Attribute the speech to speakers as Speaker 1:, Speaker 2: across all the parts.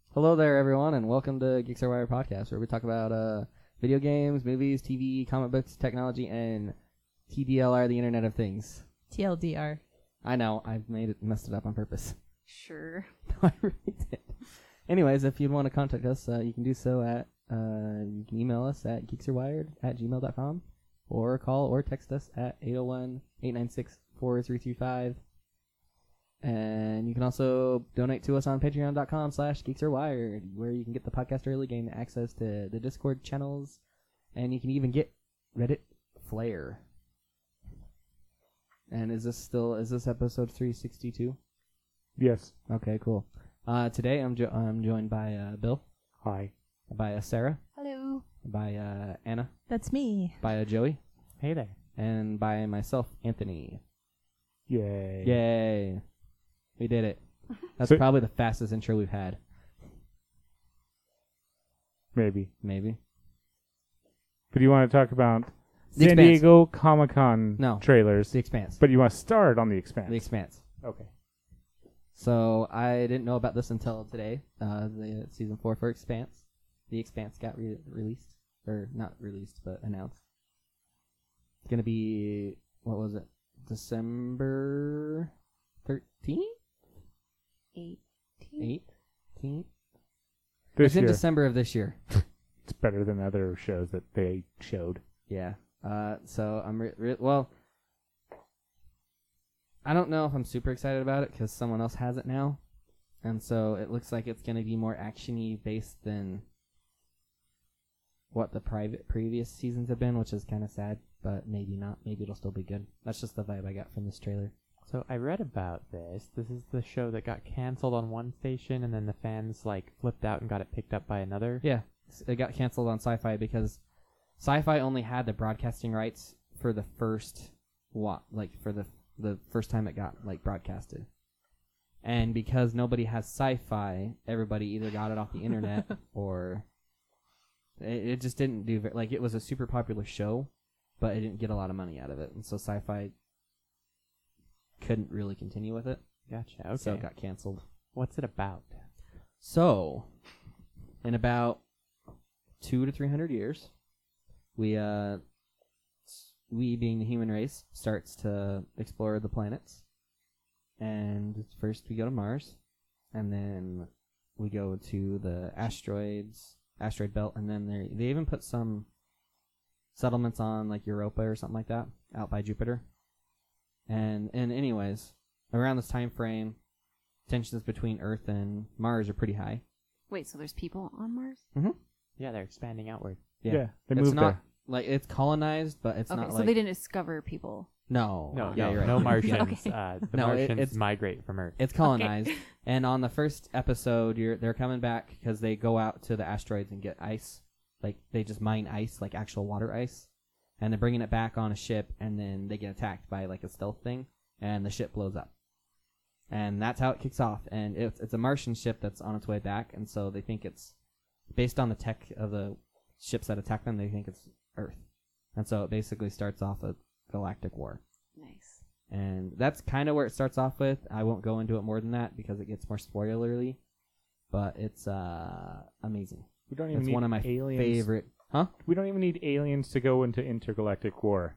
Speaker 1: Hello there, everyone, and welcome to Geeks Are Wired podcast, where we talk about video games, movies, TV, comic books, technology, and TDLR, the Internet of Things.
Speaker 2: TLDR.
Speaker 1: I know, I've messed it up on purpose.
Speaker 3: Sure.
Speaker 1: I really did. Anyways, if you'd want to contact us, you can do so at, you can email us at geeksarewired@gmail.com, or call or text us at 801-896-4335. And you can also donate to us on patreon.com/geeksarewired, where you can get the podcast early, gain access to the Discord channels, and you can even get Reddit Flair. And is this episode 362?
Speaker 4: Yes.
Speaker 1: Okay, cool. Today I'm joined by Bill.
Speaker 4: Hi.
Speaker 1: By Sarah.
Speaker 3: Hello.
Speaker 1: By Anna.
Speaker 2: That's me.
Speaker 1: By Joey.
Speaker 4: Hey there.
Speaker 1: And by myself, Anthony.
Speaker 4: Yay.
Speaker 1: Yay. We did it. That's
Speaker 4: So-
Speaker 1: probably the fastest intro we've had.
Speaker 4: Maybe.
Speaker 1: Maybe.
Speaker 4: But you want to talk about
Speaker 1: The
Speaker 4: San
Speaker 1: Expanse.
Speaker 4: Diego Comic-Con
Speaker 1: No.
Speaker 4: trailers.
Speaker 1: The Expanse.
Speaker 4: But you want to start on The Expanse.
Speaker 1: The Expanse.
Speaker 4: Okay.
Speaker 1: So I didn't know about this until today. The season 4 for Expanse. The Expanse got released. Or not released, but announced. It's going to be, what was it? December 13th? 18th?
Speaker 4: This
Speaker 1: It's in
Speaker 4: year,
Speaker 1: December of this year.
Speaker 4: it's better than other shows that they showed.
Speaker 1: Yeah. So I'm well. I don't know if I'm super excited about it because someone else has it now, and so it looks like it's going to be more actiony based than what the previous seasons have been, which is kind of sad. But maybe not. Maybe it'll still be good. That's just the vibe I got from this trailer.
Speaker 5: So I read about this. This is the show that got canceled on one station, and then the fans flipped out and got it picked up by another.
Speaker 1: Yeah, it got canceled on Sci-Fi because Sci-Fi only had the broadcasting rights for the first for the first time it got broadcasted. And because nobody has Sci-Fi, everybody either got it off the internet or it just didn't do it was a super popular show, but it didn't get a lot of money out of it, and so Sci-Fi couldn't really continue with it.
Speaker 5: Gotcha. Okay.
Speaker 1: So it got canceled.
Speaker 5: What's it about?
Speaker 1: So, in about 200 to 300 years, we being the human race starts to explore the planets. And first we go to Mars, and then we go to the asteroid belt, and then they even put some settlements on Europa or something like that out by Jupiter. And anyways, around this time frame, tensions between Earth and Mars are pretty high.
Speaker 3: Wait, so there's people on Mars?
Speaker 1: Mm-hmm.
Speaker 5: Yeah, they're expanding outward.
Speaker 4: Yeah, they
Speaker 1: it's
Speaker 4: moved
Speaker 1: not
Speaker 4: there.
Speaker 1: it's colonized, but it's
Speaker 3: Okay,
Speaker 1: not
Speaker 3: so they didn't discover people.
Speaker 1: No,
Speaker 5: No,
Speaker 1: yeah, you're right.
Speaker 5: no Martians.
Speaker 3: Okay.
Speaker 5: The
Speaker 1: No,
Speaker 5: Martians
Speaker 1: it's-
Speaker 5: migrate from Earth.
Speaker 1: It's colonized, and on the first episode, they're coming back because they go out to the asteroids and get ice. They just mine ice, actual water ice, and they're bringing it back on a ship, and then they get attacked by a stealth thing, and the ship blows up. And that's how it kicks off. And it's a Martian ship that's on its way back, and so they think it's based on the tech of the ships that attack them. They think it's Earth, and so it basically starts off a galactic war.
Speaker 3: Nice.
Speaker 1: And that's kind of where it starts off with. I won't go into it more than that because it gets more spoilerly, but it's amazing.
Speaker 4: We don't even
Speaker 1: It's
Speaker 4: need
Speaker 1: one of my
Speaker 4: aliens.
Speaker 1: favorite. Huh?
Speaker 4: We don't even need aliens to go into intergalactic war.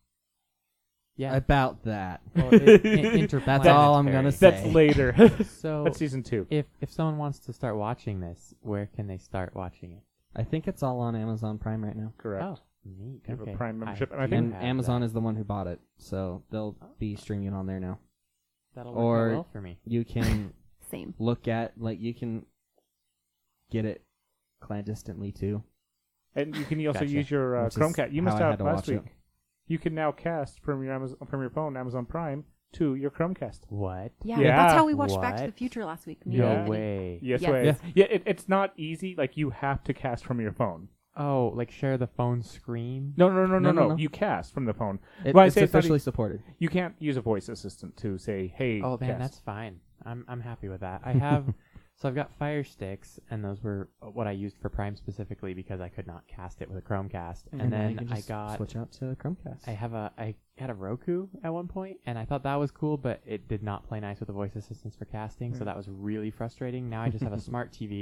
Speaker 5: Yeah.
Speaker 1: About that.
Speaker 5: Well,
Speaker 1: That's all I'm gonna say.
Speaker 4: That's later.
Speaker 5: So
Speaker 4: That's season 2.
Speaker 5: if someone wants to start watching this, where can they start watching it?
Speaker 1: I think it's all on Amazon Prime right now.
Speaker 4: Correct.
Speaker 5: Oh, neat.
Speaker 4: You have a
Speaker 5: Okay.
Speaker 4: Prime membership, and I
Speaker 5: do
Speaker 4: think-
Speaker 1: And
Speaker 5: have
Speaker 1: Amazon
Speaker 5: that.
Speaker 1: is the one who bought it, so they'll be streaming on there now.
Speaker 5: That'll work
Speaker 1: or-
Speaker 5: out well for me.
Speaker 1: You can
Speaker 3: Same.
Speaker 1: look at you can get it clandestinely too.
Speaker 4: And you can also
Speaker 5: Gotcha.
Speaker 4: use your
Speaker 1: Which is
Speaker 4: Chromecast. You
Speaker 1: how
Speaker 4: missed
Speaker 1: I had
Speaker 4: out
Speaker 1: to
Speaker 4: last
Speaker 1: watch it.
Speaker 4: week. You can now cast from your phone, Amazon Prime, to your Chromecast.
Speaker 5: What?
Speaker 3: Yeah,
Speaker 4: Yeah.
Speaker 3: that's how we watched Back to the
Speaker 5: What?
Speaker 3: Future last week.
Speaker 5: No
Speaker 4: Yeah.
Speaker 5: way.
Speaker 4: Yes,
Speaker 3: Yes.
Speaker 4: way. Yeah, it's not easy. You have to cast from your phone.
Speaker 5: Oh, share the phone screen?
Speaker 4: No. You cast from the phone.
Speaker 1: It's
Speaker 4: Well, I say it's not
Speaker 1: officially supported.
Speaker 4: You can't use a voice assistant to say, "Hey."
Speaker 5: Oh man,
Speaker 4: cast.
Speaker 5: that's fine. I'm happy with that. I have So I've got Fire Sticks, and those were what I used for Prime specifically because I could not cast it with a Chromecast. And
Speaker 1: now you
Speaker 5: then
Speaker 1: can
Speaker 5: I
Speaker 1: just
Speaker 5: got
Speaker 1: switch out to Chromecast.
Speaker 5: I had a Roku at one point, and I thought that was cool, but it did not play nice with the voice assistants for casting, so that was really frustrating. Now I just have a smart TV,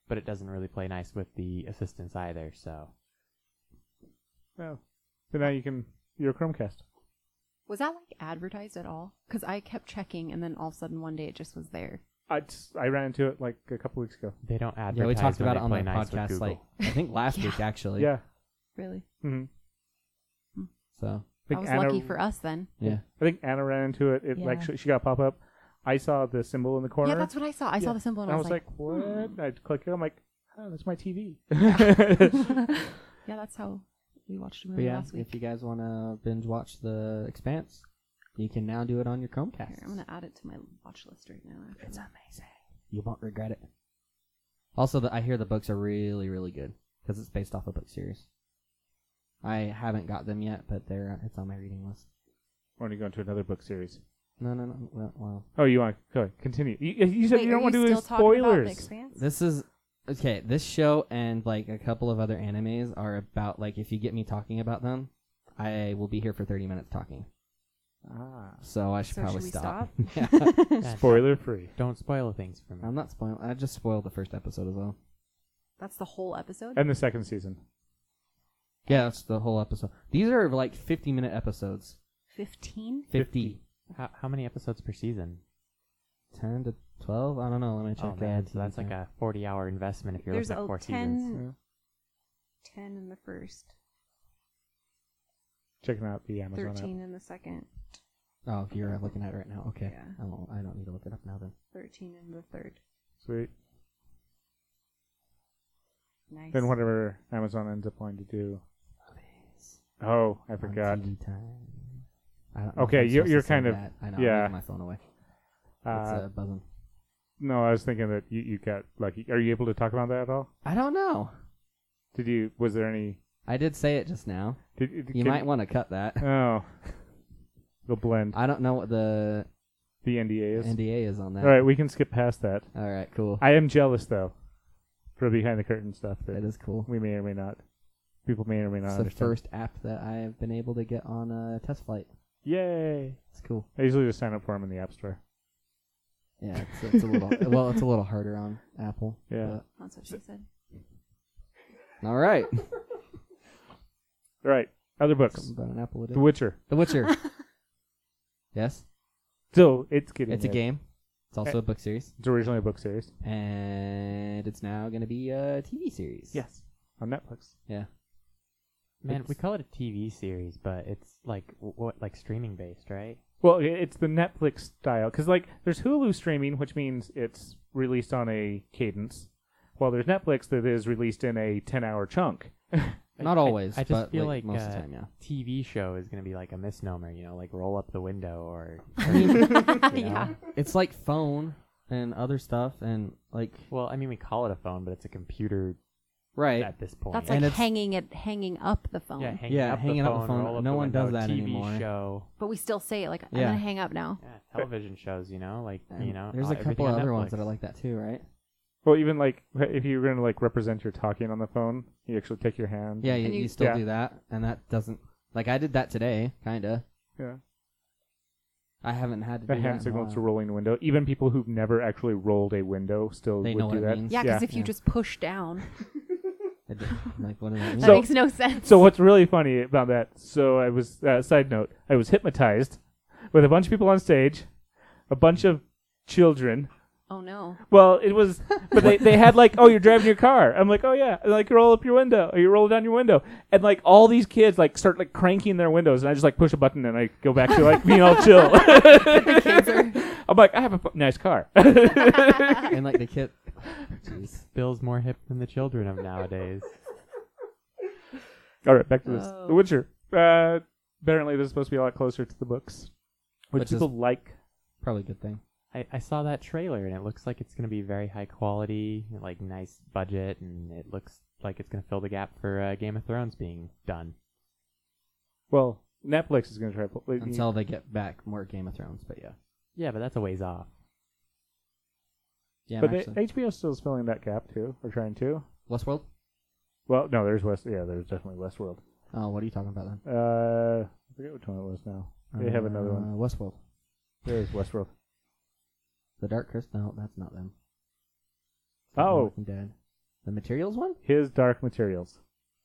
Speaker 5: but it doesn't really play nice with the assistants either. So
Speaker 4: Well, but now you're a Chromecast.
Speaker 3: Was that like advertised at all? Because I kept checking, and then all of a sudden one day it just was there.
Speaker 4: I ran into it like a couple weeks ago.
Speaker 5: they don't advertise.
Speaker 1: Yeah, we talked
Speaker 5: when
Speaker 1: about
Speaker 5: they
Speaker 1: it on
Speaker 5: play
Speaker 1: the
Speaker 5: nice with
Speaker 1: podcast,
Speaker 5: Google.
Speaker 1: like I think last
Speaker 3: Yeah.
Speaker 1: week actually.
Speaker 4: Yeah.
Speaker 3: Really?
Speaker 4: Mm-hmm.
Speaker 1: So
Speaker 3: That was lucky for us then.
Speaker 1: yeah,
Speaker 4: I think Anna ran into it. It like
Speaker 3: Yeah.
Speaker 4: she got pop up. I saw the symbol in the corner.
Speaker 3: Yeah, that's what I saw. I saw
Speaker 4: Yeah.
Speaker 3: the symbol, and
Speaker 4: And
Speaker 3: I was like,
Speaker 4: what? I'd click it. I'm like, oh, that's my TV.
Speaker 3: yeah, that's how we watched a
Speaker 1: but
Speaker 3: movie
Speaker 1: yeah.
Speaker 3: last week.
Speaker 1: If you guys want to binge watch The Expanse, you can now do it on your Chromecast.
Speaker 3: Here, I'm gonna add it to my watch list right now. Actually.
Speaker 1: It's amazing. You won't regret it. Also, I hear the books are really, really good because it's based off a book series. I haven't got them yet, but it's on my reading list.
Speaker 4: Why don't you go into another book series?
Speaker 1: No. Well,
Speaker 4: Oh, you want to go ahead. Continue. You said
Speaker 3: Wait,
Speaker 4: you don't
Speaker 3: are
Speaker 4: want to do
Speaker 3: still
Speaker 4: any
Speaker 3: talking about The
Speaker 4: spoilers.
Speaker 3: Expanse?
Speaker 1: this is okay. This show and like a couple of other animes are about like if you get me talking about them, I will be here for 30 minutes talking.
Speaker 4: Ah.
Speaker 1: So I should
Speaker 3: So
Speaker 1: probably
Speaker 3: should we
Speaker 1: stop.
Speaker 3: stop?
Speaker 1: Yeah.
Speaker 5: Yeah,
Speaker 4: Spoiler free.
Speaker 5: Don't spoil things for me.
Speaker 1: I'm not spoiling. I just spoiled the first episode as well.
Speaker 3: That's the whole episode.
Speaker 4: And the second season.
Speaker 1: Yeah, that's the whole episode. These are like 50-minute episodes.
Speaker 3: 15.
Speaker 1: 50.
Speaker 5: How many episodes per season?
Speaker 1: 10 to 12? I don't know. Let me check.
Speaker 5: Oh man, so that's like a 40-hour investment if you're
Speaker 3: There's
Speaker 5: looking at 4 seasons.
Speaker 3: 10 in the first,
Speaker 4: Checking out the Amazon
Speaker 3: 13 in the second,
Speaker 1: Oh, if you're looking at it right now. Okay.
Speaker 3: Yeah.
Speaker 1: I don't need to look it up now then.
Speaker 3: 13 in the third.
Speaker 4: app. Sweet.
Speaker 3: Nice.
Speaker 4: Then whatever Amazon ends up wanting to do. Oh, I
Speaker 1: On
Speaker 4: forgot.
Speaker 1: TV time. I don't know
Speaker 4: Okay,
Speaker 1: if I'm
Speaker 4: you're
Speaker 1: supposed to say
Speaker 4: kind of-
Speaker 1: that. I know.
Speaker 4: yeah.
Speaker 1: I'm leaving my phone away. It's
Speaker 4: Uh,
Speaker 1: buzzing.
Speaker 4: no, I was thinking that you got lucky. Are you able to talk about that at all?
Speaker 1: I don't know.
Speaker 4: Was there any?
Speaker 1: I did say it just now. You might want to cut that.
Speaker 4: Oh. They'll blend.
Speaker 1: I don't know what the
Speaker 4: The NDA is.
Speaker 1: NDA is on that.
Speaker 4: All right, we can skip past that.
Speaker 1: All right, cool.
Speaker 4: I am jealous though, for behind the curtain stuff that
Speaker 1: That is cool.
Speaker 4: we may or may not. People may or may not
Speaker 1: It's the
Speaker 4: understand.
Speaker 1: first app that I have been able to get on a test flight.
Speaker 4: Yay!
Speaker 1: It's cool.
Speaker 4: I usually just sign up for them in the App Store.
Speaker 1: Yeah, it's a little well, it's a little harder on Apple.
Speaker 4: Yeah.
Speaker 3: That's what she said.
Speaker 1: but- all right.
Speaker 4: All right, other books.
Speaker 1: Something about an Apple
Speaker 4: The
Speaker 1: edition.
Speaker 4: Witcher.
Speaker 1: The Witcher. Yes,
Speaker 4: So it's getting.
Speaker 1: it's a
Speaker 4: there.
Speaker 1: game. It's also a book series,
Speaker 4: It's originally a book series.
Speaker 1: and it's now going to be a TV series.
Speaker 4: Yes. On Netflix.
Speaker 1: Yeah.
Speaker 5: Man, we
Speaker 1: It's-
Speaker 5: call it a TV series, but it's like like streaming based, right?
Speaker 4: Well, it's the Netflix style because like there's Hulu streaming, which means it's released on a cadence, while there's Netflix that is released in a 10-hour chunk.
Speaker 1: Not always.
Speaker 5: I just
Speaker 1: but
Speaker 5: feel like
Speaker 1: most of the time, yeah.
Speaker 5: TV show is going to be like a misnomer, like roll up the window or.
Speaker 3: Yeah.
Speaker 1: It's like phone and other stuff, and like
Speaker 5: Well, I mean, we call it a phone, but it's a computer
Speaker 1: right.
Speaker 5: at this point.
Speaker 3: That's
Speaker 1: And
Speaker 3: like
Speaker 1: it's-
Speaker 3: hanging up the phone.
Speaker 5: yeah, hanging
Speaker 1: Yeah,
Speaker 5: up
Speaker 1: hanging
Speaker 5: the
Speaker 1: up
Speaker 5: phone.
Speaker 1: the phone.
Speaker 5: Roll up
Speaker 1: No
Speaker 5: the
Speaker 1: one does
Speaker 5: window,
Speaker 1: that
Speaker 5: TV
Speaker 1: anymore.
Speaker 5: show.
Speaker 3: But we still say it like, I'm
Speaker 1: Yeah.
Speaker 3: gonna hang up now.
Speaker 5: Yeah, television shows, like
Speaker 1: And
Speaker 5: there's
Speaker 1: there's a
Speaker 5: everything
Speaker 1: couple
Speaker 5: on
Speaker 1: other
Speaker 5: Netflix.
Speaker 1: ones that are like that too, right?
Speaker 4: Well, even like if you're going to like represent your talking on the phone, you actually take your hand.
Speaker 1: Yeah,
Speaker 3: And
Speaker 1: you
Speaker 3: you-
Speaker 1: still
Speaker 4: Yeah.
Speaker 1: do that, and that doesn't like I did that today, kinda.
Speaker 4: Yeah.
Speaker 1: I haven't had to
Speaker 4: The
Speaker 1: do
Speaker 4: hand
Speaker 1: that
Speaker 4: signal
Speaker 1: in a
Speaker 4: to
Speaker 1: while.
Speaker 4: rolling a window. Even people who've never actually rolled a window still
Speaker 1: They
Speaker 4: would
Speaker 1: know
Speaker 4: do
Speaker 1: what it
Speaker 4: that.
Speaker 1: means.
Speaker 3: Yeah, because
Speaker 4: Yeah.
Speaker 3: if you
Speaker 1: Yeah.
Speaker 3: just push down,
Speaker 1: Like, what does that mean?
Speaker 3: that
Speaker 4: So-
Speaker 3: makes no sense.
Speaker 4: So what's really funny about that? So I was side note. I was hypnotized with a bunch of people on stage, a bunch of children.
Speaker 3: Oh no.
Speaker 4: Well, it was, but they had like, oh, you're driving your car. I'm like, oh yeah, and like roll up your window, or you roll down your window, and like all these kids like start like cranking their windows, and I just like push a button and I go back to like being all chill.
Speaker 3: Kids are
Speaker 4: I'm like, I have a nice car.
Speaker 1: And like the kid. Jeez.
Speaker 5: Bill's more hip than the children of nowadays.
Speaker 4: All right, back to this.
Speaker 3: Oh.
Speaker 4: The Witcher. Apparently, this is supposed to be a lot closer to the books, which
Speaker 1: Which is-
Speaker 4: people like.
Speaker 1: Probably a good thing.
Speaker 5: I saw that trailer and it looks like it's going to be very high quality, like nice budget, and it looks like it's going to fill the gap for Game of Thrones being done.
Speaker 4: Well, Netflix is going to try
Speaker 1: Until they get back more Game of Thrones, but yeah.
Speaker 5: Yeah, but that's a ways off.
Speaker 1: Yeah,
Speaker 4: But
Speaker 1: actually.
Speaker 4: HBO still is filling that gap too, or trying to.
Speaker 1: Westworld?
Speaker 4: Well, no, there's Yeah, there's definitely Westworld.
Speaker 1: Oh, what are you talking about then?
Speaker 4: I forget which one it was now. They have another one.
Speaker 1: Westworld.
Speaker 4: There is Westworld.
Speaker 1: The Dark Crystal? No, that's not them.
Speaker 4: Oh.
Speaker 1: Walking Dead. The Materials one?
Speaker 4: His Dark Materials.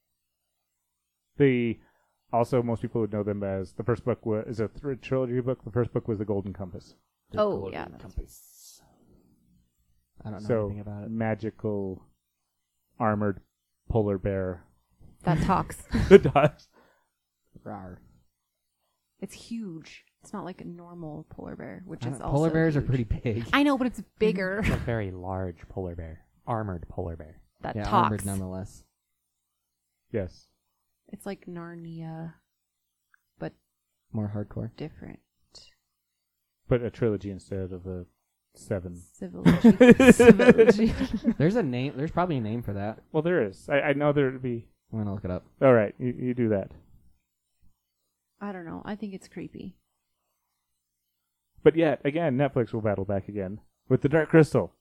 Speaker 4: Also, most people would know them as the first book is a trilogy book. The first book was The Golden Compass.
Speaker 3: Oh, yeah.
Speaker 1: Compass. I don't know
Speaker 4: So,
Speaker 1: anything about it.
Speaker 4: magical, armored polar bear.
Speaker 3: That talks.
Speaker 4: It does.
Speaker 1: Rawr.
Speaker 3: It's huge. It's not like a normal polar bear, which
Speaker 1: I
Speaker 3: is
Speaker 1: don't-
Speaker 3: also
Speaker 1: Polar bears are
Speaker 3: huge.
Speaker 1: pretty big.
Speaker 3: I know, but it's bigger.
Speaker 5: It's a very large polar bear. Armored polar bear.
Speaker 3: That
Speaker 1: Yeah,
Speaker 3: talks.
Speaker 1: armored nonetheless.
Speaker 4: Yes.
Speaker 3: It's like Narnia, but
Speaker 1: More hardcore.
Speaker 3: different.
Speaker 4: But a trilogy instead of a 7.
Speaker 3: Civility.
Speaker 1: There's a name. There's probably a name for that.
Speaker 4: Well, there is. I know there would be.
Speaker 1: I'm gonna look it up.
Speaker 4: All right, you do that.
Speaker 3: I don't know. I think it's creepy.
Speaker 4: But yet, again, Netflix will battle back again with The Dark Crystal.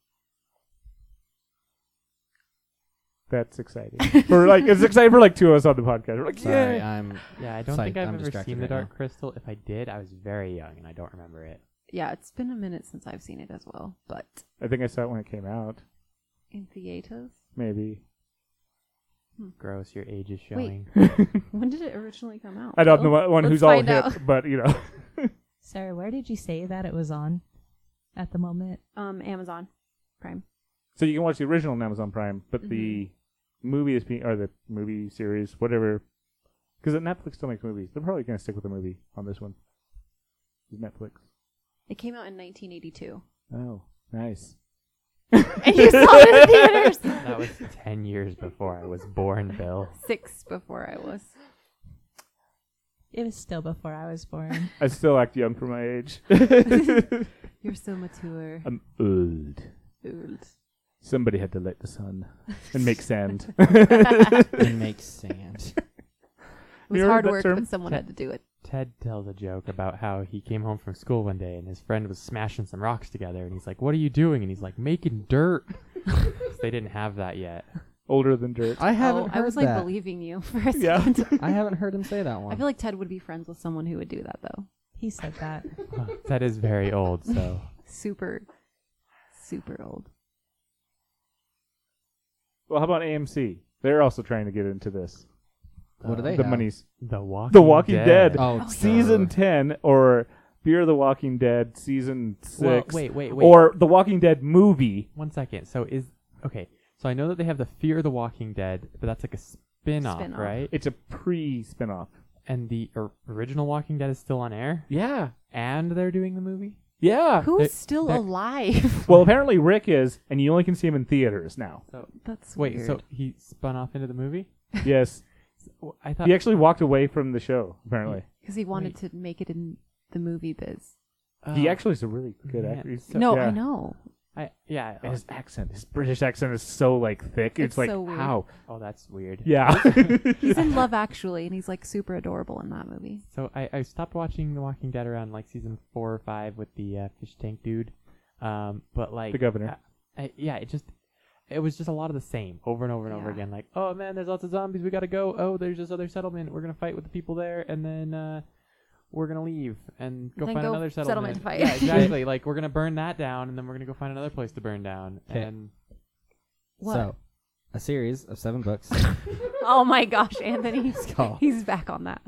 Speaker 4: That's exciting. It's exciting for 2 of us on the podcast. We're like,
Speaker 1: Sorry,
Speaker 4: yeah.
Speaker 1: I'm.
Speaker 5: Yeah, I don't
Speaker 1: Psyched.
Speaker 5: think I've
Speaker 1: I'm
Speaker 5: ever
Speaker 1: distracted
Speaker 5: seen The
Speaker 1: right
Speaker 5: Dark
Speaker 1: now.
Speaker 5: Crystal. If I did, I was very young and I don't remember it.
Speaker 3: Yeah, it's been a minute since I've seen it as well, but
Speaker 4: I think I saw it when it came out.
Speaker 3: in theaters.
Speaker 4: Maybe.
Speaker 5: Gross, your age is
Speaker 3: Wait.
Speaker 5: showing.
Speaker 3: When did it originally come out?
Speaker 4: I don't know
Speaker 3: Well,
Speaker 4: one
Speaker 3: let's
Speaker 4: who's all
Speaker 3: find
Speaker 4: hip,
Speaker 3: out.
Speaker 4: but
Speaker 2: Sarah, where did you say that it was on at the moment?
Speaker 3: Amazon Prime.
Speaker 4: So you can watch the original on Amazon Prime, but the
Speaker 3: Mm-hmm.
Speaker 4: movie is being, or the movie series, whatever, because Netflix still makes movies. They're probably going to stick with the movie on this one. Netflix.
Speaker 3: It came out in 1982.
Speaker 4: Oh, nice.
Speaker 3: And you saw it in theaters?
Speaker 5: That was 10 years before I was born, Bill.
Speaker 3: 6 before I was.
Speaker 2: It was still before I was born.
Speaker 4: I still act young for my age.
Speaker 3: You're so mature.
Speaker 4: I'm old.
Speaker 3: Old.
Speaker 4: Somebody had to light the sun and make sand.
Speaker 1: and makes sand.
Speaker 3: It was
Speaker 4: You heard
Speaker 3: hard
Speaker 4: that
Speaker 3: work,
Speaker 4: term?
Speaker 3: but someone had to do it.
Speaker 5: Ted tells a joke about how he came home from school one day and his friend was smashing some rocks together and he's like, "What are you doing?" And he's like, "Making dirt." 'Cause they didn't have that yet.
Speaker 4: Older than dirt.
Speaker 1: I haven't heard
Speaker 3: I was like
Speaker 1: that.
Speaker 3: believing you for a
Speaker 4: Yeah.
Speaker 3: second.
Speaker 1: I haven't heard him say that one.
Speaker 3: I feel like Ted would be friends with someone who would do that though.
Speaker 2: He said that.
Speaker 5: Ted is very old, so
Speaker 3: Super, super old.
Speaker 4: Well, how about AMC? They're also trying to get into this.
Speaker 1: What do they
Speaker 4: The
Speaker 1: have?
Speaker 4: money's
Speaker 5: The Walking,
Speaker 4: The Walking Dead.
Speaker 1: Oh,
Speaker 4: Season 10 or Fear the Walking Dead Season 6.
Speaker 5: Well, wait.
Speaker 4: Or The Walking Dead movie.
Speaker 5: 1 second. So I know that they have the Fear the Walking Dead, but that's like a spin-off,
Speaker 3: Spin-off.
Speaker 5: right?
Speaker 4: It's a pre-spinoff.
Speaker 5: And the original Walking Dead is still on air,
Speaker 4: Yeah.
Speaker 5: and they're doing the movie.
Speaker 4: Yeah.
Speaker 3: Who's still
Speaker 5: they're-
Speaker 3: alive?
Speaker 4: Well, apparently Rick is, and you only can see him in theaters now.
Speaker 5: So
Speaker 3: That's
Speaker 5: wait,
Speaker 3: weird.
Speaker 5: so he spun off into the movie?
Speaker 4: Yes.
Speaker 5: I thought
Speaker 4: He actually walked away from the show, apparently.
Speaker 3: Because he wanted to make it in the movie biz.
Speaker 4: He actually is a really good
Speaker 5: man.
Speaker 4: actor. He's-
Speaker 3: No,
Speaker 4: yeah.
Speaker 3: I know.
Speaker 5: yeah.
Speaker 4: And his accent, his British accent is so, thick. It's like,
Speaker 3: so weird.
Speaker 4: how?
Speaker 5: Oh, that's weird.
Speaker 4: Yeah.
Speaker 3: He's in Love Actually, and he's like super adorable in that movie.
Speaker 5: So I stopped watching The Walking Dead around like season 4 or 5 with the fish tank dude, but like
Speaker 4: The governor.
Speaker 5: It was just a lot of the same over and over and over
Speaker 3: Yeah.
Speaker 5: again. Like, oh man, there's lots of zombies. We gotta go. Oh, there's this other settlement. We're gonna fight with the people there, and then we're gonna leave and go
Speaker 3: Then
Speaker 5: find
Speaker 3: go
Speaker 5: another settlement.
Speaker 3: fight.
Speaker 5: Yeah, exactly. Like we're gonna burn that down, and then we're gonna go find another place to burn down.
Speaker 1: Okay.
Speaker 5: And
Speaker 3: What?
Speaker 1: So, a series of 7 books.
Speaker 3: Oh my gosh, Anthony.
Speaker 1: It's called
Speaker 3: He's back on that.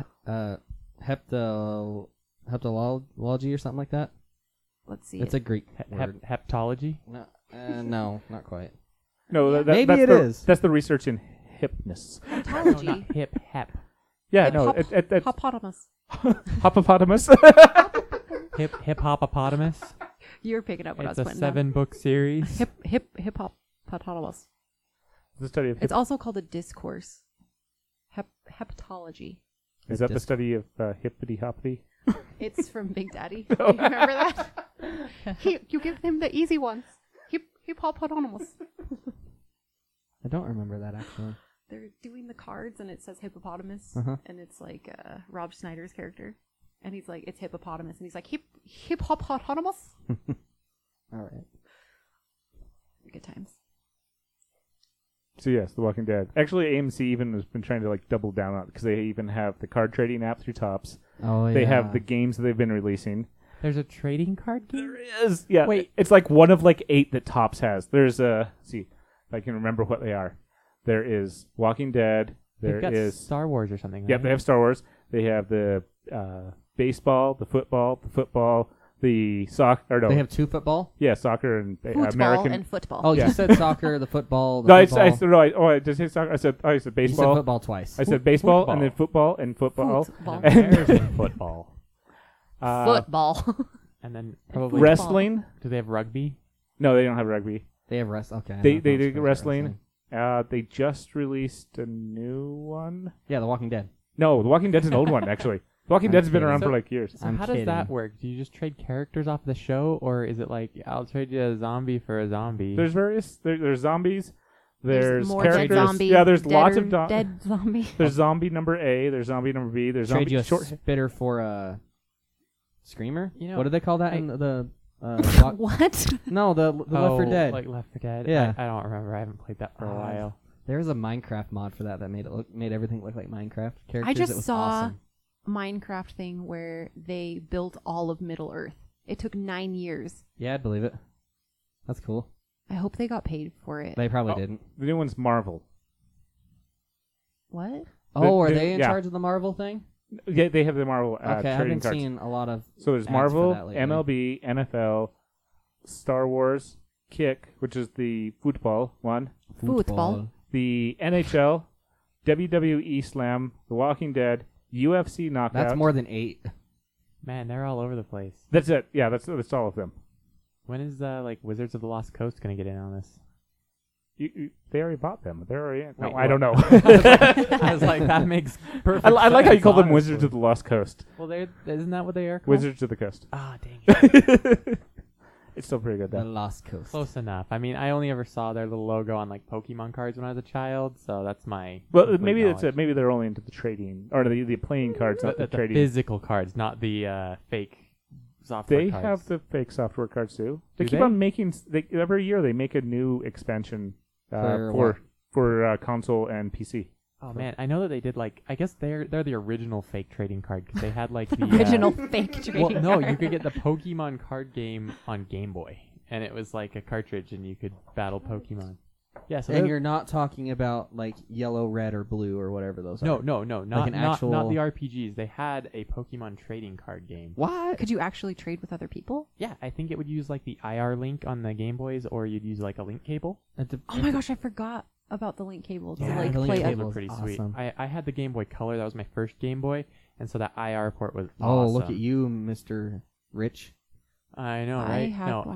Speaker 1: heptology or something like that.
Speaker 3: Let's see.
Speaker 1: It's a Greek word.
Speaker 5: heptology.
Speaker 1: No, not quite.
Speaker 4: No,
Speaker 1: Maybe
Speaker 4: that's
Speaker 1: it
Speaker 4: the,
Speaker 1: is.
Speaker 4: That's the research in hipness.
Speaker 5: No,
Speaker 3: Heptology.
Speaker 5: not hep.
Speaker 4: Yeah,
Speaker 3: Hip
Speaker 4: no,
Speaker 3: hop-
Speaker 4: it's
Speaker 3: Hippopotamus.
Speaker 4: hippopotamus.
Speaker 5: Hip hopopotamus.
Speaker 3: You're picking up what
Speaker 5: It's
Speaker 3: I
Speaker 5: a
Speaker 3: was putting
Speaker 5: 7-book series.
Speaker 3: down. Hippopotamus.
Speaker 4: The study of
Speaker 3: It's also called a discourse. Heptology.
Speaker 4: is that the study of hippity hoppity?
Speaker 3: It's from Big Daddy. You remember that? You give him the easy ones. Hippopotamus.
Speaker 1: I don't remember that actually.
Speaker 3: They're doing the cards and it says hippopotamus
Speaker 1: Uh-huh.
Speaker 3: and it's like Rob Schneider's character. And he's like, it's hippopotamus. And he's like, hippopotamus?
Speaker 1: All right.
Speaker 3: Good times.
Speaker 4: So yes, The Walking Dead. Actually, AMC even has been trying to double down on it because they even have the card trading app through Tops.
Speaker 1: Oh yeah.
Speaker 4: They have the games that they've been releasing.
Speaker 5: There's a trading card game.
Speaker 4: There is, yeah.
Speaker 5: Wait.
Speaker 4: It's like one of 8 that Tops has. There's I can remember what they are. There is Walking Dead.
Speaker 5: They've
Speaker 4: There
Speaker 5: got
Speaker 4: is
Speaker 5: Star Wars or something.
Speaker 4: Yep,
Speaker 5: right?
Speaker 4: they have Star Wars. They have the baseball, the football, the soccer. No,
Speaker 1: They have two football.
Speaker 4: yeah, soccer and
Speaker 3: Football
Speaker 4: American.
Speaker 3: and football.
Speaker 1: Oh,
Speaker 4: Yeah.
Speaker 1: you said soccer, the football. The
Speaker 4: No,
Speaker 1: football.
Speaker 4: I did say soccer. I said
Speaker 1: You said
Speaker 4: baseball.
Speaker 1: football twice.
Speaker 4: I said baseball and then football and football.
Speaker 3: Football.
Speaker 5: American football.
Speaker 3: Football.
Speaker 5: And then probably
Speaker 4: Wrestling.
Speaker 5: Do they have rugby?
Speaker 4: No, they don't have rugby.
Speaker 1: They have wrestling. Okay. I
Speaker 4: They
Speaker 1: don't know if
Speaker 4: do
Speaker 1: it's
Speaker 4: wrestling. They just released a new one.
Speaker 1: Yeah, The Walking Dead.
Speaker 4: No, The Walking Dead's an old one actually. The Walking
Speaker 1: I'm
Speaker 4: Dead's been
Speaker 1: kidding.
Speaker 4: around
Speaker 5: So-
Speaker 4: for like years.
Speaker 5: So
Speaker 1: I'm
Speaker 5: how does that
Speaker 1: kidding.
Speaker 5: work? Do you just trade characters off the show, or is it like I'll trade you a zombie for a zombie?
Speaker 4: There's various. There's zombies. There's
Speaker 3: more
Speaker 4: characters.
Speaker 3: dead zombie.
Speaker 4: Yeah, there's
Speaker 3: dead
Speaker 4: lots
Speaker 3: or
Speaker 4: of
Speaker 3: dead zombie.
Speaker 4: There's zombie number A. There's zombie number B. There's
Speaker 1: Trade
Speaker 4: zombie
Speaker 1: you a
Speaker 4: short.
Speaker 1: spitter for a screamer.
Speaker 5: You know,
Speaker 1: What do they call that
Speaker 5: I-
Speaker 1: in the?
Speaker 3: What?
Speaker 1: No, the Left 4 Dead.
Speaker 5: Like Left 4 Dead.
Speaker 1: Yeah.
Speaker 5: I don't remember. I haven't played that for a while.
Speaker 1: There was a Minecraft mod for that made everything look like Minecraft characters.
Speaker 3: I just
Speaker 1: It was
Speaker 3: saw
Speaker 1: awesome.
Speaker 3: Minecraft thing where they built all of Middle Earth. It took 9 years.
Speaker 1: Yeah, I'd believe it. That's cool.
Speaker 3: I hope they got paid for it.
Speaker 1: They probably
Speaker 4: Oh.
Speaker 1: didn't.
Speaker 4: The new one's Marvel.
Speaker 3: What?
Speaker 1: Oh, are
Speaker 4: the-
Speaker 1: they in
Speaker 4: yeah.
Speaker 1: charge of the Marvel thing?
Speaker 4: Yeah, they have the Marvel
Speaker 1: Okay, I
Speaker 4: trading
Speaker 1: haven't
Speaker 4: cards.
Speaker 1: seen a lot of.
Speaker 4: So there's
Speaker 1: ads for
Speaker 4: Marvel,
Speaker 1: that lately.
Speaker 4: MLB, NFL, Star Wars, Kick, which is the football one,
Speaker 3: Football.
Speaker 4: the NHL, WWE Slam, The Walking Dead, UFC Knockout.
Speaker 1: That's more than 8.
Speaker 5: Man, they're all over the place.
Speaker 4: That's it. Yeah, that's all of them.
Speaker 5: When is like Wizards of the Lost Coast gonna get in on this?
Speaker 4: They already bought them. They're already in. No,
Speaker 5: Wait,
Speaker 4: I don't know.
Speaker 5: I was like, that makes perfect.
Speaker 4: I like how you
Speaker 5: sense,
Speaker 4: call them
Speaker 5: honestly.
Speaker 4: Wizards of the Lost Coast.
Speaker 5: Well, isn't that what they are called?
Speaker 4: Wizards of the Coast.
Speaker 5: Ah, dang. It.
Speaker 4: It's still pretty good
Speaker 1: The
Speaker 4: though.
Speaker 1: Lost Coast.
Speaker 5: Close enough. I mean, I only ever saw their little logo on like Pokemon cards when I was a child, so that's my.
Speaker 4: Well,
Speaker 5: complete
Speaker 4: maybe that's
Speaker 5: knowledge.
Speaker 4: it. Maybe they're only into the trading or the playing cards, not the
Speaker 5: The
Speaker 4: trading.
Speaker 5: physical cards, not the fake software
Speaker 4: They
Speaker 5: cards.
Speaker 4: have the fake software cards too. They
Speaker 5: Do
Speaker 4: keep
Speaker 5: they?
Speaker 4: on making. Every year they make a new expansion
Speaker 1: For
Speaker 4: for console and PC.
Speaker 5: Oh man, I know that they did like. I guess they're the original fake trading card because they had like the
Speaker 3: Original fake trading
Speaker 5: Well, no, you
Speaker 3: card.
Speaker 5: could get the Pokemon card game on Game Boy, and it was like a cartridge, and you could battle Pokemon. Yeah, so
Speaker 1: And
Speaker 5: they're-
Speaker 1: you're not talking about like yellow, red, or blue, or whatever those are.
Speaker 5: no, not
Speaker 1: an
Speaker 5: not
Speaker 1: actual-
Speaker 5: the RPGs. They had a Pokemon trading card game.
Speaker 1: What?
Speaker 3: Could you actually trade with other people?
Speaker 5: Yeah, I think it would use like the IR link on the Game Boys, or you'd use like a link cable.
Speaker 3: Oh my gosh, I forgot about the link cable to
Speaker 1: Yeah,
Speaker 3: like
Speaker 1: the link
Speaker 3: play.
Speaker 1: cable.
Speaker 3: Other...
Speaker 5: Those were
Speaker 1: was
Speaker 5: pretty
Speaker 1: awesome.
Speaker 5: sweet. I had the Game Boy Color. That was my first Game Boy, and so that IR port was
Speaker 1: Oh,
Speaker 5: awesome.
Speaker 1: look at you, Mr. Rich.
Speaker 5: I know,
Speaker 3: I
Speaker 5: right?
Speaker 3: had
Speaker 5: No,
Speaker 3: one.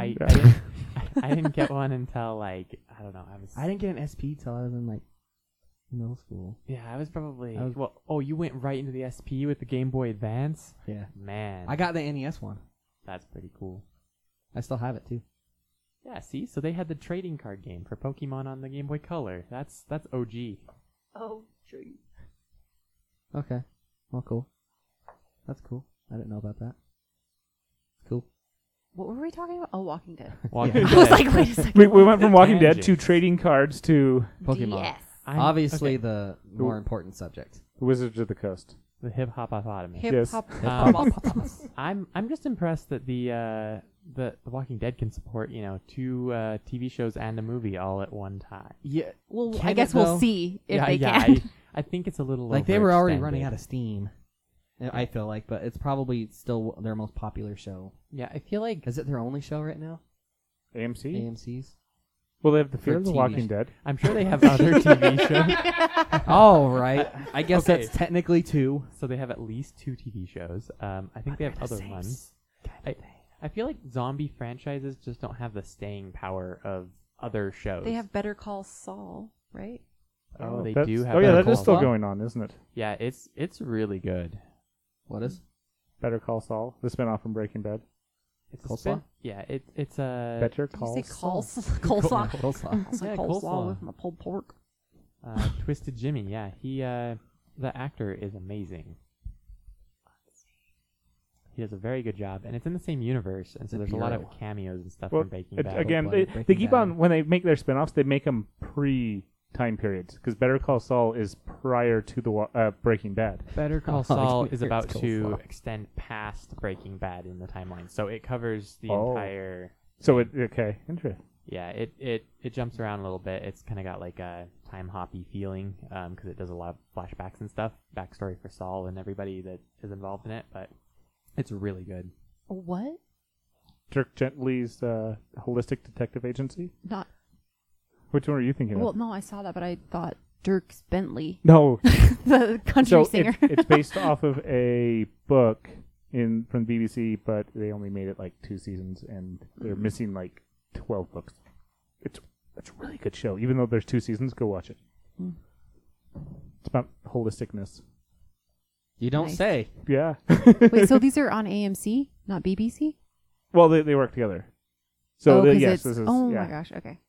Speaker 5: I didn't get one until like I don't know.
Speaker 1: I didn't get an SP till I was in like middle school.
Speaker 5: Yeah, I was probably.
Speaker 1: I was-
Speaker 5: Well, oh, you went right into the SP with the Game Boy Advance?
Speaker 1: Yeah.
Speaker 5: Man,
Speaker 1: I got the NES one.
Speaker 5: that's pretty cool.
Speaker 1: I still have it too.
Speaker 5: Yeah, see, so they had the trading card game for Pokemon on the Game Boy Color. That's OG.
Speaker 3: Oh, gee.
Speaker 1: Okay. Well, cool. That's cool. I didn't know about that. Cool.
Speaker 3: What were we talking about? Oh, Walking Dead.
Speaker 5: Walking
Speaker 3: I was
Speaker 5: Dead.
Speaker 3: like, wait a second.
Speaker 4: We went from Walking Dead to
Speaker 5: Tangents.
Speaker 4: trading cards to
Speaker 1: Pokemon.
Speaker 3: Yes.
Speaker 1: Obviously,
Speaker 5: okay,
Speaker 1: the more important subject.
Speaker 4: Wizards of the Coast.
Speaker 5: the hip hop hippopotamus.
Speaker 3: Hip
Speaker 4: Yes.
Speaker 3: hop.
Speaker 5: I'm just impressed that the Walking Dead can support 2 TV shows and a movie all at one time.
Speaker 1: Yeah.
Speaker 3: Well,
Speaker 1: Can
Speaker 3: I guess
Speaker 1: it,
Speaker 3: we'll
Speaker 1: though?
Speaker 3: see if they
Speaker 5: yeah,
Speaker 3: can.
Speaker 5: I think it's a little
Speaker 1: Like they were already
Speaker 5: overextended.
Speaker 1: running out of steam. I feel like, but it's probably still their most popular show.
Speaker 5: Yeah, I feel like
Speaker 1: Is it their only show right now?
Speaker 4: AMC.
Speaker 1: AMC's.
Speaker 4: Well, they have the
Speaker 1: For
Speaker 4: Fear of the
Speaker 1: TV.
Speaker 4: Walking Dead.
Speaker 5: I'm sure they have other TV shows.
Speaker 1: Oh, right. I guess
Speaker 5: Okay.
Speaker 1: that's technically 2.
Speaker 5: So they have at least 2 TV shows. I think they have other ones. I feel like zombie franchises just don't have the staying power of other shows.
Speaker 3: They have Better Call Saul, right?
Speaker 5: Oh, they
Speaker 4: That's-
Speaker 5: do have
Speaker 4: Oh yeah,
Speaker 5: Better
Speaker 4: that is
Speaker 5: Call
Speaker 4: still
Speaker 1: Saul.
Speaker 4: going on, isn't it?
Speaker 5: Yeah, it's really good.
Speaker 1: What is?
Speaker 4: Better Call Saul, the spinoff from Breaking Bad.
Speaker 5: It's a
Speaker 1: Coleslaw?
Speaker 5: spin. Yeah, it's a
Speaker 4: Better
Speaker 3: Did you
Speaker 4: Call
Speaker 3: say
Speaker 4: Saul.
Speaker 3: coleslaw?
Speaker 1: Coleslaw.
Speaker 3: I was like,
Speaker 5: Yeah,
Speaker 3: coleslaw
Speaker 5: coleslaw.
Speaker 3: with my pulled pork.
Speaker 5: Twisted Jimmy. Yeah, he the actor is amazing. He does a very good job, and it's in the same universe, and so
Speaker 1: it
Speaker 5: there's a lot of
Speaker 1: Bureau?
Speaker 5: cameos and stuff
Speaker 4: Well,
Speaker 5: from Breaking Bad.
Speaker 4: again,
Speaker 1: Bloody
Speaker 4: they
Speaker 1: Breaking
Speaker 4: keep
Speaker 1: Bad.
Speaker 4: on when they make their spinoffs, they make them pre-time periods because Better Call Saul is prior to the Breaking Bad.
Speaker 5: Better Call
Speaker 1: Oh,
Speaker 5: Saul
Speaker 1: it's
Speaker 5: is about to
Speaker 1: Coleslaw.
Speaker 5: extend past Breaking Bad in the timeline, so it covers the
Speaker 4: Oh.
Speaker 5: entire.
Speaker 4: So okay, interesting.
Speaker 5: Yeah, it jumps around a little bit. It's kind of got like a time hoppy feeling because it does a lot of flashbacks and stuff, backstory for Saul and everybody that is involved in it. But it's really good.
Speaker 3: What?
Speaker 4: Dirk Gently's Holistic Detective Agency.
Speaker 3: Not.
Speaker 4: Which one are you thinking
Speaker 3: Well,
Speaker 4: of?
Speaker 3: no, I saw that, but I thought Dirk Bentley,
Speaker 4: No.
Speaker 3: the country singer.
Speaker 4: It's based off of a book from the BBC, but they only made it like 2 seasons, and they're missing like 12 books. It's a really good show. Even though there's 2 seasons, go watch it. It's about holisticness.
Speaker 1: You don't
Speaker 3: Nice.
Speaker 1: say.
Speaker 4: Yeah.
Speaker 3: Wait, so these are on AMC, not BBC?
Speaker 4: Well, they work together. So
Speaker 3: 'cause
Speaker 4: yes,
Speaker 3: it's,
Speaker 4: this is.
Speaker 3: oh
Speaker 4: yeah.
Speaker 3: my gosh, okay.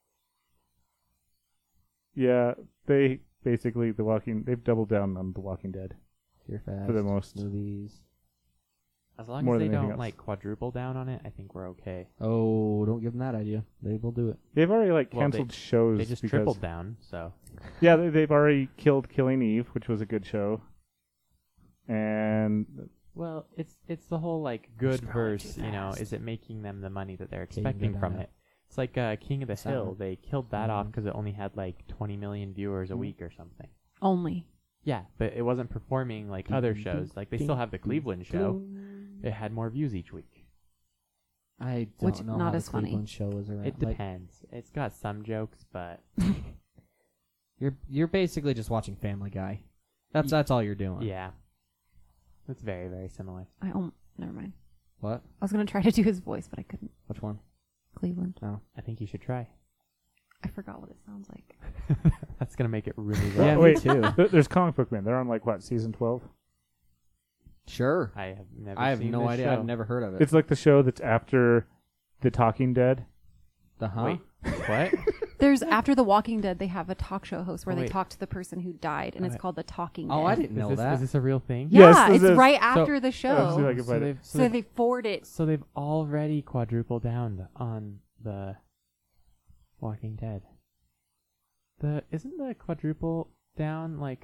Speaker 4: Yeah, they basically they've doubled down on The Walking Dead
Speaker 1: Fear Fast
Speaker 4: for the most.
Speaker 1: movies.
Speaker 5: As long
Speaker 4: More
Speaker 5: as they
Speaker 4: than anything
Speaker 5: don't
Speaker 4: else.
Speaker 5: like quadruple down on it, I think we're okay.
Speaker 1: Oh, don't give them that idea. They will do it.
Speaker 4: They've already like
Speaker 5: Well,
Speaker 4: canceled shows.
Speaker 5: They just
Speaker 4: because,
Speaker 5: tripled down, so
Speaker 4: Yeah, they've already killed Killing Eve, which was a good show. And
Speaker 5: well, it's the whole like good
Speaker 1: Scrolling
Speaker 5: verse,
Speaker 1: too
Speaker 5: you know,
Speaker 1: fast.
Speaker 5: is it making them the money that they're
Speaker 1: King
Speaker 5: expecting
Speaker 1: of
Speaker 5: from
Speaker 1: the-
Speaker 5: it? It's like King of the
Speaker 1: Sound.
Speaker 5: Hill. They killed that off
Speaker 1: Mhm.
Speaker 5: because it only had like 20 million viewers a week or something.
Speaker 3: Only.
Speaker 5: Yeah, but it wasn't performing like other shows. Like they still have the Cleveland show. It had more views each week.
Speaker 1: I don't
Speaker 3: Which,
Speaker 1: know
Speaker 3: not
Speaker 1: how
Speaker 3: as
Speaker 1: the
Speaker 3: funny.
Speaker 1: Cleveland show is around.
Speaker 5: It depends. It's got some jokes, but
Speaker 1: You're basically just watching Family Guy. That's all you're doing.
Speaker 5: yeah, it's very very similar.
Speaker 3: Never mind.
Speaker 1: What?
Speaker 3: I was gonna try to do his voice, but I couldn't.
Speaker 1: Which one?
Speaker 3: Cleveland.
Speaker 5: I think you should try.
Speaker 3: I forgot what it sounds like.
Speaker 5: That's gonna make it really
Speaker 1: Yeah,
Speaker 5: rough.
Speaker 1: me
Speaker 4: wait,
Speaker 1: too.
Speaker 4: There's Comic Book Man. They're on like what, season 12?
Speaker 1: Sure.
Speaker 5: I have never.
Speaker 1: I have
Speaker 5: seen
Speaker 1: no
Speaker 5: this
Speaker 1: idea.
Speaker 5: show.
Speaker 1: I've never heard of it.
Speaker 4: It's like the show that's after The Talking Dead.
Speaker 1: The Huh?
Speaker 5: Wait, what?
Speaker 3: There's after The Walking Dead, they have a talk show host where
Speaker 5: Oh,
Speaker 3: they
Speaker 5: wait.
Speaker 3: talk to the person who died, and it's
Speaker 5: Okay.
Speaker 3: called The Talking Dead.
Speaker 1: Oh, I didn't know
Speaker 5: Is
Speaker 1: that.
Speaker 5: this a real thing?
Speaker 3: Yeah,
Speaker 4: Yes,
Speaker 3: it's
Speaker 4: this is-
Speaker 3: right after the show.
Speaker 4: Let's see if I can
Speaker 5: So
Speaker 4: find it.
Speaker 5: they've, so,
Speaker 3: So
Speaker 5: they've,
Speaker 3: they forward it.
Speaker 5: so they've already quadrupled down on the Walking Dead. Isn't the quadruple down like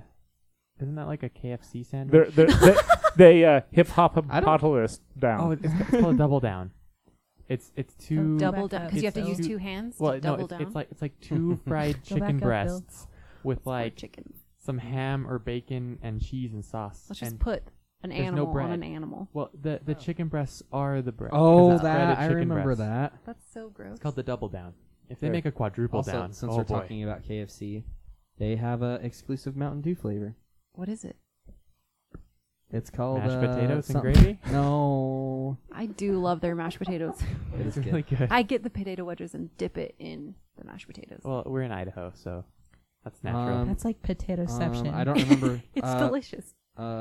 Speaker 5: isn't that like a KFC sandwich?
Speaker 4: They hip hop
Speaker 1: I don't-
Speaker 4: apocalypse down.
Speaker 5: Oh, it's called a double down. It's two.
Speaker 3: Double
Speaker 2: back
Speaker 3: down
Speaker 2: up.
Speaker 3: because you have to
Speaker 5: It's
Speaker 3: use
Speaker 5: two-
Speaker 3: 2 hands
Speaker 5: well,
Speaker 3: to
Speaker 5: no,
Speaker 3: double
Speaker 5: it's,
Speaker 3: down.
Speaker 5: it's like 2 fried
Speaker 2: Go back
Speaker 5: chicken
Speaker 2: up, Bill.
Speaker 5: breasts with
Speaker 3: Fried
Speaker 5: like
Speaker 3: chicken.
Speaker 5: some ham or bacon and cheese and sauce.
Speaker 3: Let's just
Speaker 5: and,
Speaker 3: put an
Speaker 5: there's no
Speaker 3: animal on
Speaker 5: bread.
Speaker 3: an animal.
Speaker 5: well, the chicken breasts are the bread. 'cause
Speaker 1: Oh,
Speaker 5: it's breaded
Speaker 1: that I
Speaker 5: chicken
Speaker 1: remember
Speaker 5: breasts.
Speaker 1: that.
Speaker 3: That's so gross.
Speaker 5: It's called the double down. If they
Speaker 4: Sure.
Speaker 5: make a quadruple
Speaker 1: Also,
Speaker 5: down,
Speaker 1: since
Speaker 5: oh
Speaker 1: we're
Speaker 5: boy.
Speaker 1: talking about KFC, they have a exclusive Mountain Dew flavor.
Speaker 3: What is it?
Speaker 1: It's called
Speaker 5: Mashed potatoes and
Speaker 1: something-
Speaker 5: gravy.
Speaker 1: No,
Speaker 3: I do love their mashed potatoes.
Speaker 1: it
Speaker 5: It's
Speaker 1: is
Speaker 5: really
Speaker 1: good.
Speaker 5: good.
Speaker 3: I get the potato wedges and dip it in the mashed potatoes.
Speaker 5: Well, we're in Idaho, so that's natural.
Speaker 1: Um,
Speaker 2: That's like potatoception.
Speaker 1: I don't remember.
Speaker 3: It's delicious.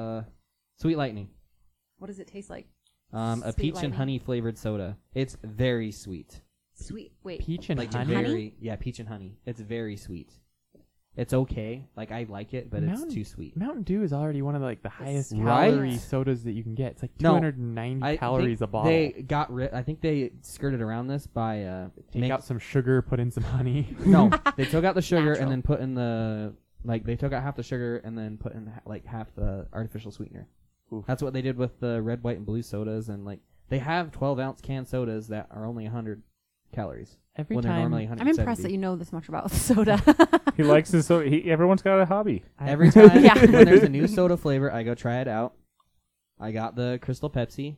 Speaker 1: Sweet Lightning.
Speaker 3: What does it taste like?
Speaker 1: A
Speaker 3: Sweet
Speaker 1: peach
Speaker 3: Lightning.
Speaker 1: and honey flavored soda. It's very sweet.
Speaker 3: Sweet. Wait.
Speaker 5: Peach and
Speaker 1: Like
Speaker 5: honey.
Speaker 1: very, yeah, peach and honey. It's very sweet. It's okay. Like I like it, but
Speaker 5: Mountain-
Speaker 1: it's too sweet.
Speaker 5: Mountain Dew is already one of the, like the highest
Speaker 1: Right?
Speaker 5: calorie sodas that you can get. It's like
Speaker 1: No,
Speaker 5: 290
Speaker 1: I
Speaker 5: calories
Speaker 1: think
Speaker 5: a bottle.
Speaker 1: They got rid. I think they skirted around this by
Speaker 5: Take out some sugar, put in some honey.
Speaker 1: No, they took out the sugar
Speaker 3: Natural.
Speaker 1: and then put in the they took out half the sugar and then put in like half the artificial sweetener.
Speaker 5: Oof.
Speaker 1: That's what they did with the red, white, and blue sodas, and like they have 12-ounce canned sodas that are only 100 calories
Speaker 5: Every
Speaker 1: when they're
Speaker 5: time,
Speaker 1: normally
Speaker 3: I'm
Speaker 1: 170.
Speaker 3: impressed that you know this much about soda.
Speaker 4: He likes his so everyone's got a hobby.
Speaker 1: Every time
Speaker 3: Yeah.
Speaker 1: when there's a new soda flavor, I go try it out. I got the Crystal Pepsi.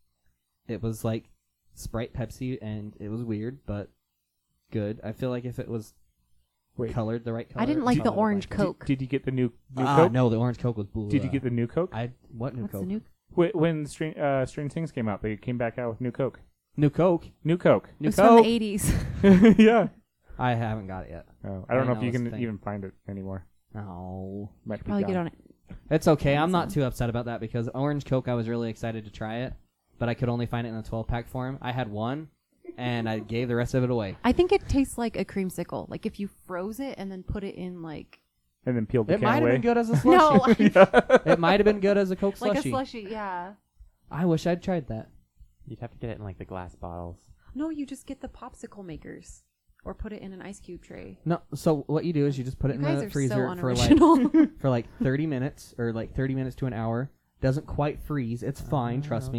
Speaker 1: It was like Sprite Pepsi, and it was weird, but good. I feel like if it was
Speaker 4: Wait.
Speaker 1: colored the right color,
Speaker 3: I didn't like the
Speaker 1: probably would
Speaker 3: orange
Speaker 1: like it.
Speaker 3: Coke.
Speaker 4: Did you get the new Coke?
Speaker 1: No, the orange Coke was blue.
Speaker 4: Did you get the new Coke?
Speaker 1: What new
Speaker 3: What's
Speaker 1: Coke?
Speaker 3: the new?
Speaker 4: When Strange Things came out, they came back out with new Coke.
Speaker 1: New Coke.
Speaker 4: New Coke.
Speaker 1: New
Speaker 3: It's from
Speaker 1: Coke.
Speaker 3: the 80s.
Speaker 4: Yeah.
Speaker 1: I haven't got it yet.
Speaker 4: Oh, I don't know if you
Speaker 1: it's a
Speaker 4: can
Speaker 1: thing.
Speaker 4: even find it anymore.
Speaker 1: No.
Speaker 4: Might be
Speaker 3: Probably
Speaker 4: gone.
Speaker 3: get on it.
Speaker 1: It's okay. I'm not too upset about that because orange Coke, I was really excited to try it, but I could only find it in a 12-pack form. I had one, and I gave the rest of it away.
Speaker 3: I think it tastes like a creamsicle. Like if you froze it and then put it in like
Speaker 4: And then peeled the
Speaker 1: It
Speaker 4: can
Speaker 1: might have
Speaker 4: away.
Speaker 1: been good as a
Speaker 3: no,
Speaker 1: slushy.
Speaker 3: like,
Speaker 1: It might have been good as a Coke
Speaker 3: like a
Speaker 1: slushy.
Speaker 3: slushy. Yeah.
Speaker 1: I wish I'd tried that.
Speaker 5: You'd have to get it in like the glass bottles.
Speaker 3: No, you just get the popsicle makers or put it in an ice cube tray.
Speaker 1: No, so what you do is you just put it
Speaker 3: You
Speaker 1: in
Speaker 3: guys
Speaker 1: the
Speaker 3: are
Speaker 1: freezer
Speaker 3: so
Speaker 1: for like
Speaker 3: unoriginal.
Speaker 1: for like 30 minutes or like 30 minutes to an hour. Doesn't quite freeze. It's fine, trust me.
Speaker 5: Okay.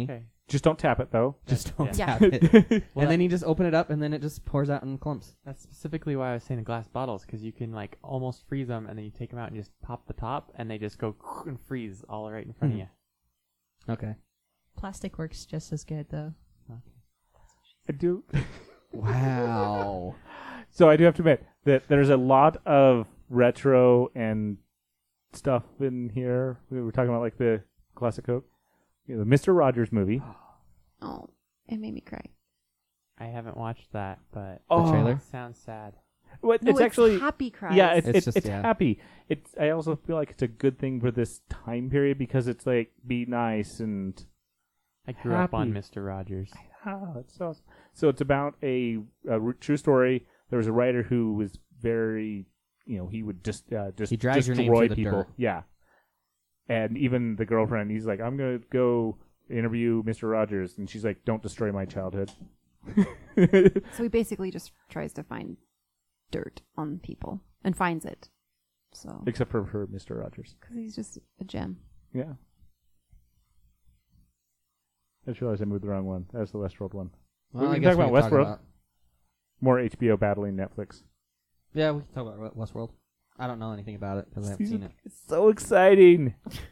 Speaker 4: Just don't tap it though.
Speaker 1: Just don't
Speaker 3: Yeah.
Speaker 1: tap it.
Speaker 5: Well,
Speaker 1: And then you just open it up, and then it just pours out in clumps.
Speaker 5: that's specifically why I was saying the glass bottles, because you can like almost freeze them, and then you take them out and just pop the top, and they just go and freeze all right in front of you.
Speaker 1: Okay.
Speaker 2: Plastic works just as good though.
Speaker 4: I do.
Speaker 1: Wow.
Speaker 4: So I do have to admit that there's a lot of retro and stuff in here. We were talking about like the classic Coke, the Mr. Rogers movie.
Speaker 3: Oh, it made me cry.
Speaker 5: I haven't watched that, but
Speaker 1: The trailer?
Speaker 5: it sounds sad.
Speaker 4: Well,
Speaker 3: No,
Speaker 4: it's actually
Speaker 3: happy cries.
Speaker 4: yeah, it's
Speaker 1: It's just, yeah.
Speaker 4: happy. It's I also feel like it's a good thing for this time period because it's like be nice and
Speaker 5: I grew up on
Speaker 4: Happy.
Speaker 5: Mr. Rogers.
Speaker 4: it's awesome. So it's about a true story. There was a writer who was very, he would just
Speaker 1: He drags your name
Speaker 4: destroy
Speaker 1: through the
Speaker 4: people.
Speaker 1: dirt.
Speaker 4: Yeah, and even the girlfriend, he's like, I'm gonna go interview Mr. Rogers, and she's like, don't destroy my childhood.
Speaker 3: So he basically just tries to find dirt on people and finds it. So
Speaker 4: Except for Mr. Rogers.
Speaker 3: because he's just a gem.
Speaker 4: Yeah. I just realized I moved the wrong one. That's the Westworld one.
Speaker 1: Well,
Speaker 4: We
Speaker 1: I
Speaker 4: can
Speaker 1: guess
Speaker 4: talk
Speaker 1: we
Speaker 4: about
Speaker 1: can talk
Speaker 4: Westworld.
Speaker 1: about-
Speaker 4: More HBO battling Netflix.
Speaker 1: Yeah, we can talk about Westworld. I don't know anything about it because I haven't seen it.
Speaker 4: It's so exciting.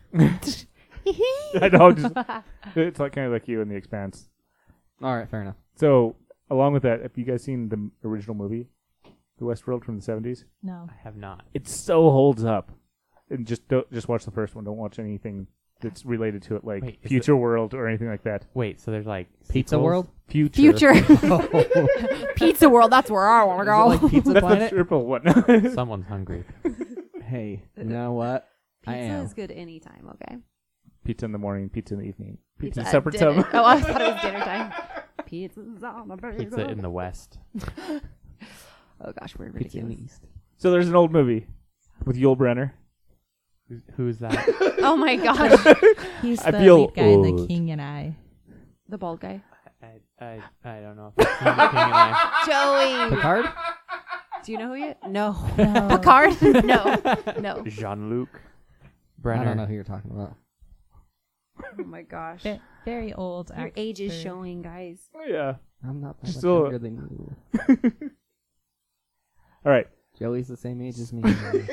Speaker 4: I know. It's like kind of like you in The Expanse.
Speaker 1: All right, fair enough.
Speaker 4: So, along with that, have you guys seen the original movie, The Westworld from the 70s?
Speaker 2: No.
Speaker 5: I have not.
Speaker 4: It so holds up. And just watch the first one. Don't watch anything that's related to it, like
Speaker 5: Wait, is
Speaker 4: Future World or anything like that.
Speaker 5: Wait, so there's like
Speaker 1: Pizza
Speaker 5: sequels?
Speaker 1: World?
Speaker 3: Future. Pizza World. That's where I want to
Speaker 1: Is
Speaker 3: go.
Speaker 1: it like Pizza
Speaker 4: That's the
Speaker 1: Planet?
Speaker 4: triple one.
Speaker 5: Someone's hungry.
Speaker 1: Hey, you know what? I
Speaker 3: Pizza
Speaker 1: am.
Speaker 3: is good anytime. Okay.
Speaker 4: Pizza in the morning, pizza in the evening, pizza,
Speaker 3: at
Speaker 4: separate
Speaker 3: dinner.
Speaker 4: time.
Speaker 3: Oh, I thought it was dinner time. Pizza's on the burger.
Speaker 5: Pizza in the West.
Speaker 3: Oh gosh, we're
Speaker 1: Pizza in
Speaker 3: ridiculous.
Speaker 1: the East.
Speaker 4: So there's an old movie with Yul Brenner.
Speaker 5: Who's that?
Speaker 3: Oh my gosh,
Speaker 2: He's
Speaker 4: I
Speaker 2: the
Speaker 4: feel
Speaker 2: lead guy in The
Speaker 4: old.
Speaker 2: King and I.
Speaker 3: the bald guy.
Speaker 5: I don't know. If I've seen The King and I.
Speaker 3: Joey.
Speaker 1: Picard?
Speaker 3: Do you know who he is? No.
Speaker 2: No.
Speaker 3: Picard? No.
Speaker 5: Jean-Luc
Speaker 1: I
Speaker 5: Brenner.
Speaker 1: don't know who you're talking about.
Speaker 3: Oh my gosh.
Speaker 2: Very old
Speaker 3: Your age is
Speaker 2: actor.
Speaker 3: showing, guys.
Speaker 4: Yeah.
Speaker 1: I'm not that much
Speaker 4: Still-
Speaker 1: younger than you.
Speaker 4: All right.
Speaker 1: Joey's the same age as me.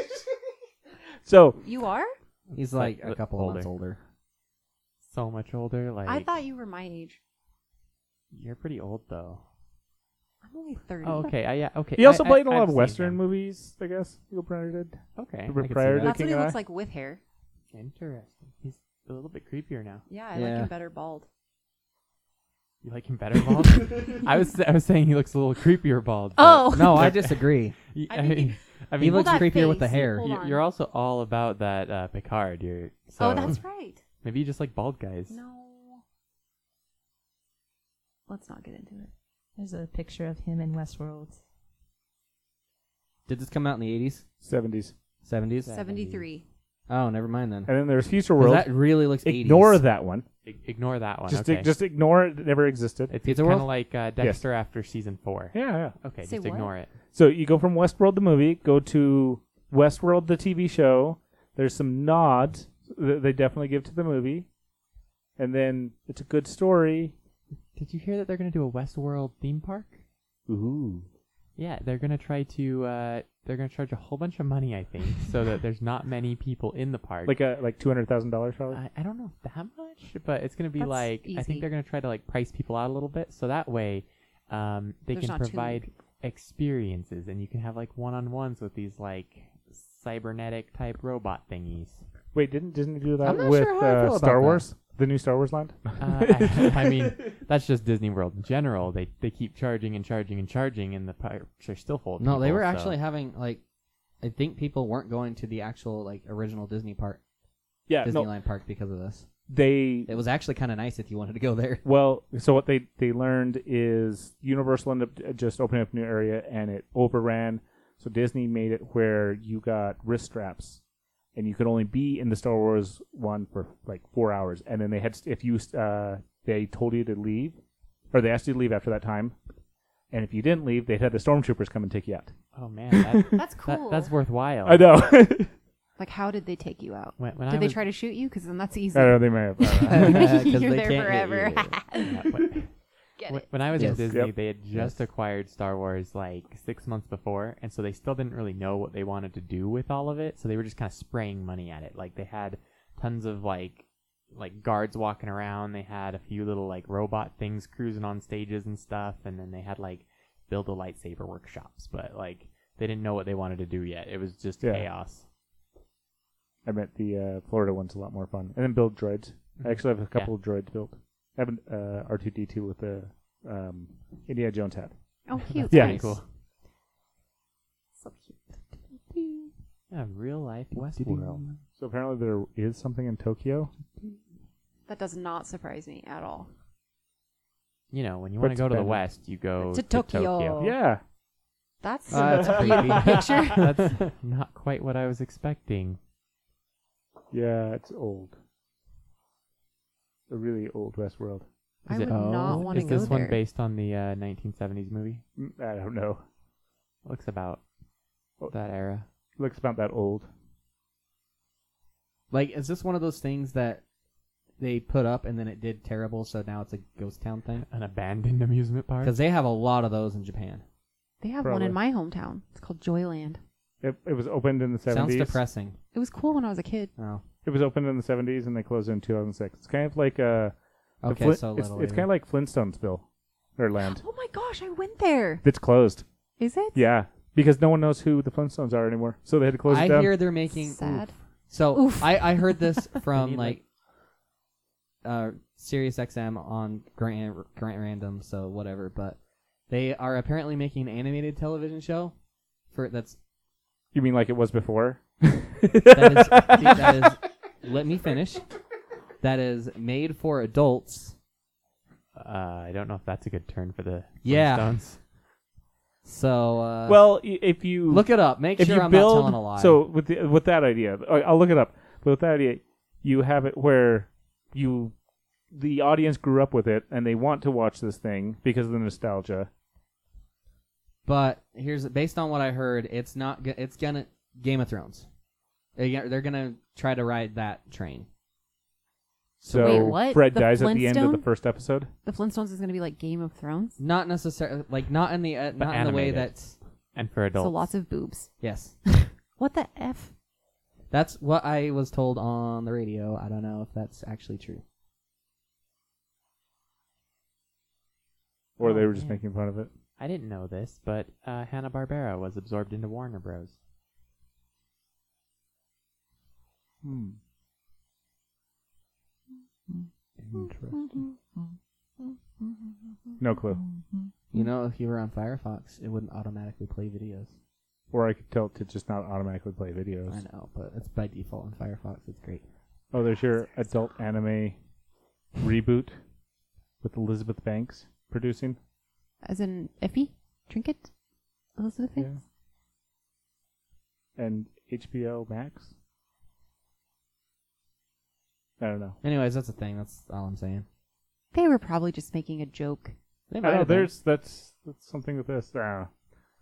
Speaker 4: So
Speaker 3: You are?
Speaker 1: He's like a
Speaker 5: Like,
Speaker 1: couple of months older.
Speaker 5: So much older. Like
Speaker 3: I thought you were my age.
Speaker 5: you're pretty old though.
Speaker 3: I'm only 30.
Speaker 5: Oh, okay. Yeah. Okay.
Speaker 4: he also
Speaker 5: I-
Speaker 4: played in a lot
Speaker 5: I've
Speaker 4: of
Speaker 5: seen
Speaker 4: Western
Speaker 5: him.
Speaker 4: movies, I guess. Yul Brenner did.
Speaker 5: Okay.
Speaker 4: Prior
Speaker 5: I could
Speaker 4: to
Speaker 5: see
Speaker 4: the
Speaker 5: that.
Speaker 3: That's
Speaker 4: King
Speaker 3: what he
Speaker 4: and I?
Speaker 3: looks like with hair.
Speaker 5: Interesting. He's a little bit creepier now.
Speaker 3: Yeah, I
Speaker 1: Yeah.
Speaker 3: like him better bald.
Speaker 5: You like him better bald? I was saying he looks a little creepier bald. but-
Speaker 3: Oh.
Speaker 1: No, I disagree.
Speaker 3: I think
Speaker 5: I
Speaker 1: He
Speaker 5: mean,
Speaker 1: looks
Speaker 3: Hold that
Speaker 1: creepier with the
Speaker 3: face.
Speaker 1: hair.
Speaker 3: Hold on.
Speaker 5: you're also all about that Picard. So
Speaker 3: Oh, that's right.
Speaker 5: maybe you just like bald guys.
Speaker 3: No. Let's not get into it.
Speaker 2: There's a picture of him in Westworld.
Speaker 1: Did this come out in the 80s?
Speaker 4: 70s.
Speaker 1: 70s?
Speaker 3: 73.
Speaker 1: Oh, never mind then.
Speaker 4: And then there's Future
Speaker 1: 'Cause
Speaker 4: World.
Speaker 1: that really looks 80s.
Speaker 4: Ignore that one.
Speaker 5: Ignore that one.
Speaker 4: Just
Speaker 5: okay.
Speaker 4: just ignore it. It never existed.
Speaker 5: It's
Speaker 1: Pizza
Speaker 5: kind
Speaker 1: World?
Speaker 5: of like Dexter after season 4.
Speaker 4: Yeah, yeah.
Speaker 5: Okay,
Speaker 3: Say
Speaker 5: just
Speaker 3: what?
Speaker 5: ignore it.
Speaker 4: So you go from Westworld the movie, go to Westworld the TV show. There's some nods that they definitely give to the movie, and then it's a good story.
Speaker 5: Did you hear that they're going to do a Westworld theme park?
Speaker 4: Ooh.
Speaker 5: Yeah, they're going to try to they're going to charge a whole bunch of money, I think, so that there's not many people in the park.
Speaker 4: Like $200,000 probably.
Speaker 5: I don't know if that much, but it's going to be
Speaker 3: That's
Speaker 5: like I
Speaker 3: easy.
Speaker 5: think they're going to try to like price people out a little bit, so that way they
Speaker 3: There's
Speaker 5: can
Speaker 3: not too many
Speaker 5: provide
Speaker 3: people.
Speaker 5: experiences, and you can have like one-on-ones with these like cybernetic type robot thingies.
Speaker 4: Wait, didn't Disney do that
Speaker 1: I'm not
Speaker 4: with
Speaker 1: sure how I feel
Speaker 4: Star
Speaker 1: about
Speaker 4: Wars? The new Star Wars land?
Speaker 5: I mean, that's just Disney World in general. They keep charging and charging and charging, and the parks are still full. Of
Speaker 1: No, they
Speaker 5: people,
Speaker 1: were
Speaker 5: so-
Speaker 1: actually having, like, I think people weren't going to the actual, like, original Disney park,
Speaker 4: Yeah, no,
Speaker 1: Disneyland park because of this.
Speaker 4: they
Speaker 1: It was actually kind of nice if you wanted to go there.
Speaker 4: well, so what they learned is Universal ended up just opening up a new area, and it overran. So Disney made it where you got wrist straps, and you could only be in the Star Wars one for like 4 hours, and then they had if you they told you to leave, or they asked you to leave after that time, and if you didn't leave, they'd have the stormtroopers come and take you out.
Speaker 5: Oh man,
Speaker 3: That's cool.
Speaker 5: that's worthwhile.
Speaker 4: I know.
Speaker 3: Like, how did they take you out?
Speaker 5: When
Speaker 3: Did
Speaker 5: I
Speaker 3: they
Speaker 5: was,
Speaker 3: try to shoot you? Because then that's easy.
Speaker 4: I don't know, they may have. I don't know.
Speaker 1: 'Cause
Speaker 3: You're
Speaker 1: they
Speaker 3: there
Speaker 1: can't
Speaker 3: forever.
Speaker 5: yeah,
Speaker 3: Get
Speaker 5: when,
Speaker 3: it.
Speaker 5: when I was
Speaker 1: Yes.
Speaker 5: in Disney,
Speaker 4: Yep.
Speaker 5: they had just
Speaker 1: Yes.
Speaker 5: acquired Star Wars like 6 months before, and so they still didn't really know what they wanted to do with all of it. So they were just kind of spraying money at it. Like they had tons of like guards walking around. They had a few little like robot things cruising on stages and stuff, and then they had like build a lightsaber workshops. But like they didn't know what they wanted to do yet. It was just
Speaker 4: Yeah.
Speaker 5: chaos.
Speaker 4: I bet the Florida one's a lot more fun. And then build droids. I actually have a couple of droids built. I have an R2-D2 with the Indiana Jones hat.
Speaker 3: Oh, cute.
Speaker 4: Yeah.
Speaker 5: Pretty cool.
Speaker 3: So cute.
Speaker 5: Yeah, real life Westworld.
Speaker 4: So apparently there is something in Tokyo.
Speaker 3: That does not surprise me at all.
Speaker 5: You know, when you
Speaker 4: But
Speaker 5: want to go to the
Speaker 4: Japan.
Speaker 5: West, you go
Speaker 3: To
Speaker 5: to
Speaker 3: Tokyo.
Speaker 4: Yeah.
Speaker 3: That's
Speaker 1: That's
Speaker 3: a beautiful
Speaker 1: creepy.
Speaker 3: picture.
Speaker 5: That's not quite what I was expecting.
Speaker 4: Yeah, it's old. A really old Westworld.
Speaker 3: I
Speaker 5: Is
Speaker 3: would
Speaker 5: it-
Speaker 3: not want to
Speaker 5: Is
Speaker 3: go
Speaker 5: this one
Speaker 3: there.
Speaker 5: based on the 1970s movie?
Speaker 4: I don't know.
Speaker 5: Looks about
Speaker 4: Oh.
Speaker 5: that era.
Speaker 4: Looks about that old.
Speaker 1: Like, is this one of those things that they put up and then it did terrible, so now it's a ghost town thing?
Speaker 5: An abandoned amusement park?
Speaker 1: Because they have a lot of those in Japan.
Speaker 3: They have one
Speaker 4: Probably.
Speaker 3: in my hometown. It's called Joyland.
Speaker 4: It was opened in the 70s.
Speaker 1: Sounds depressing.
Speaker 3: It was cool when I was a kid.
Speaker 1: Oh,
Speaker 4: It was opened in the 70s and they closed in 2006. It's kind of like the
Speaker 1: okay, so a
Speaker 4: it's
Speaker 1: little
Speaker 4: kind
Speaker 1: later.
Speaker 4: of like Flintstonesville or land.
Speaker 3: Oh my gosh, I went there.
Speaker 4: It's closed.
Speaker 3: Is it?
Speaker 4: Yeah, because no one knows who the Flintstones are anymore, so they had to close
Speaker 1: I
Speaker 4: it down.
Speaker 1: hear they're making.
Speaker 3: Sad.
Speaker 1: So
Speaker 3: Oof.
Speaker 1: I heard this from
Speaker 5: need,
Speaker 1: like Sirius XM on Grant Random, so whatever. But they are apparently making an animated television show for that's
Speaker 4: You mean like it was before?
Speaker 1: that is let me finish. That is made for adults.
Speaker 5: I don't know if that's a good turn for the
Speaker 1: Yeah.
Speaker 5: Flintstones.
Speaker 1: So
Speaker 4: Well, if you
Speaker 1: look it up. Make
Speaker 4: if
Speaker 1: sure
Speaker 4: you
Speaker 1: I'm
Speaker 4: build,
Speaker 1: not telling a lie.
Speaker 4: So with that idea, I'll look it up. But with that idea, you have it where the audience grew up with it and they want to watch this thing because of the nostalgia.
Speaker 1: But here's based on what I heard, it's not. It's gonna Game of Thrones. They're gonna try to ride that train.
Speaker 4: So
Speaker 3: Wait, what?
Speaker 4: Fred
Speaker 3: The
Speaker 4: dies at the end of the
Speaker 3: Flintstone?
Speaker 4: first episode.
Speaker 3: The Flintstones is going to be like Game of Thrones.
Speaker 1: Not necessarily, like not in the not in the way
Speaker 5: animated.
Speaker 1: that's
Speaker 5: And for adults.
Speaker 3: So lots of boobs.
Speaker 1: yes.
Speaker 3: What the F?
Speaker 1: That's what I was told on the radio. I don't know if that's actually true.
Speaker 4: Or
Speaker 5: Oh,
Speaker 4: they were just
Speaker 5: man.
Speaker 4: making fun of it.
Speaker 5: I didn't know this, but Hanna-Barbera was absorbed into Warner Bros.
Speaker 4: Interesting. No clue.
Speaker 1: You know, if you were on Firefox, it wouldn't automatically play videos.
Speaker 4: Or I could tell it to just not automatically play videos.
Speaker 1: I know, but it's by default in Firefox. It's great.
Speaker 4: Oh, there's your adult anime reboot with Elizabeth Banks producing.
Speaker 3: As in Effie? Trinket? Elizabeth Banks?
Speaker 4: And HBO Max. I don't know.
Speaker 1: Anyways, that's a thing. That's all I'm saying.
Speaker 3: They were probably just making a joke.
Speaker 1: They
Speaker 4: I
Speaker 1: might
Speaker 4: don't know.
Speaker 1: have been.
Speaker 4: That's something with this. I don't know.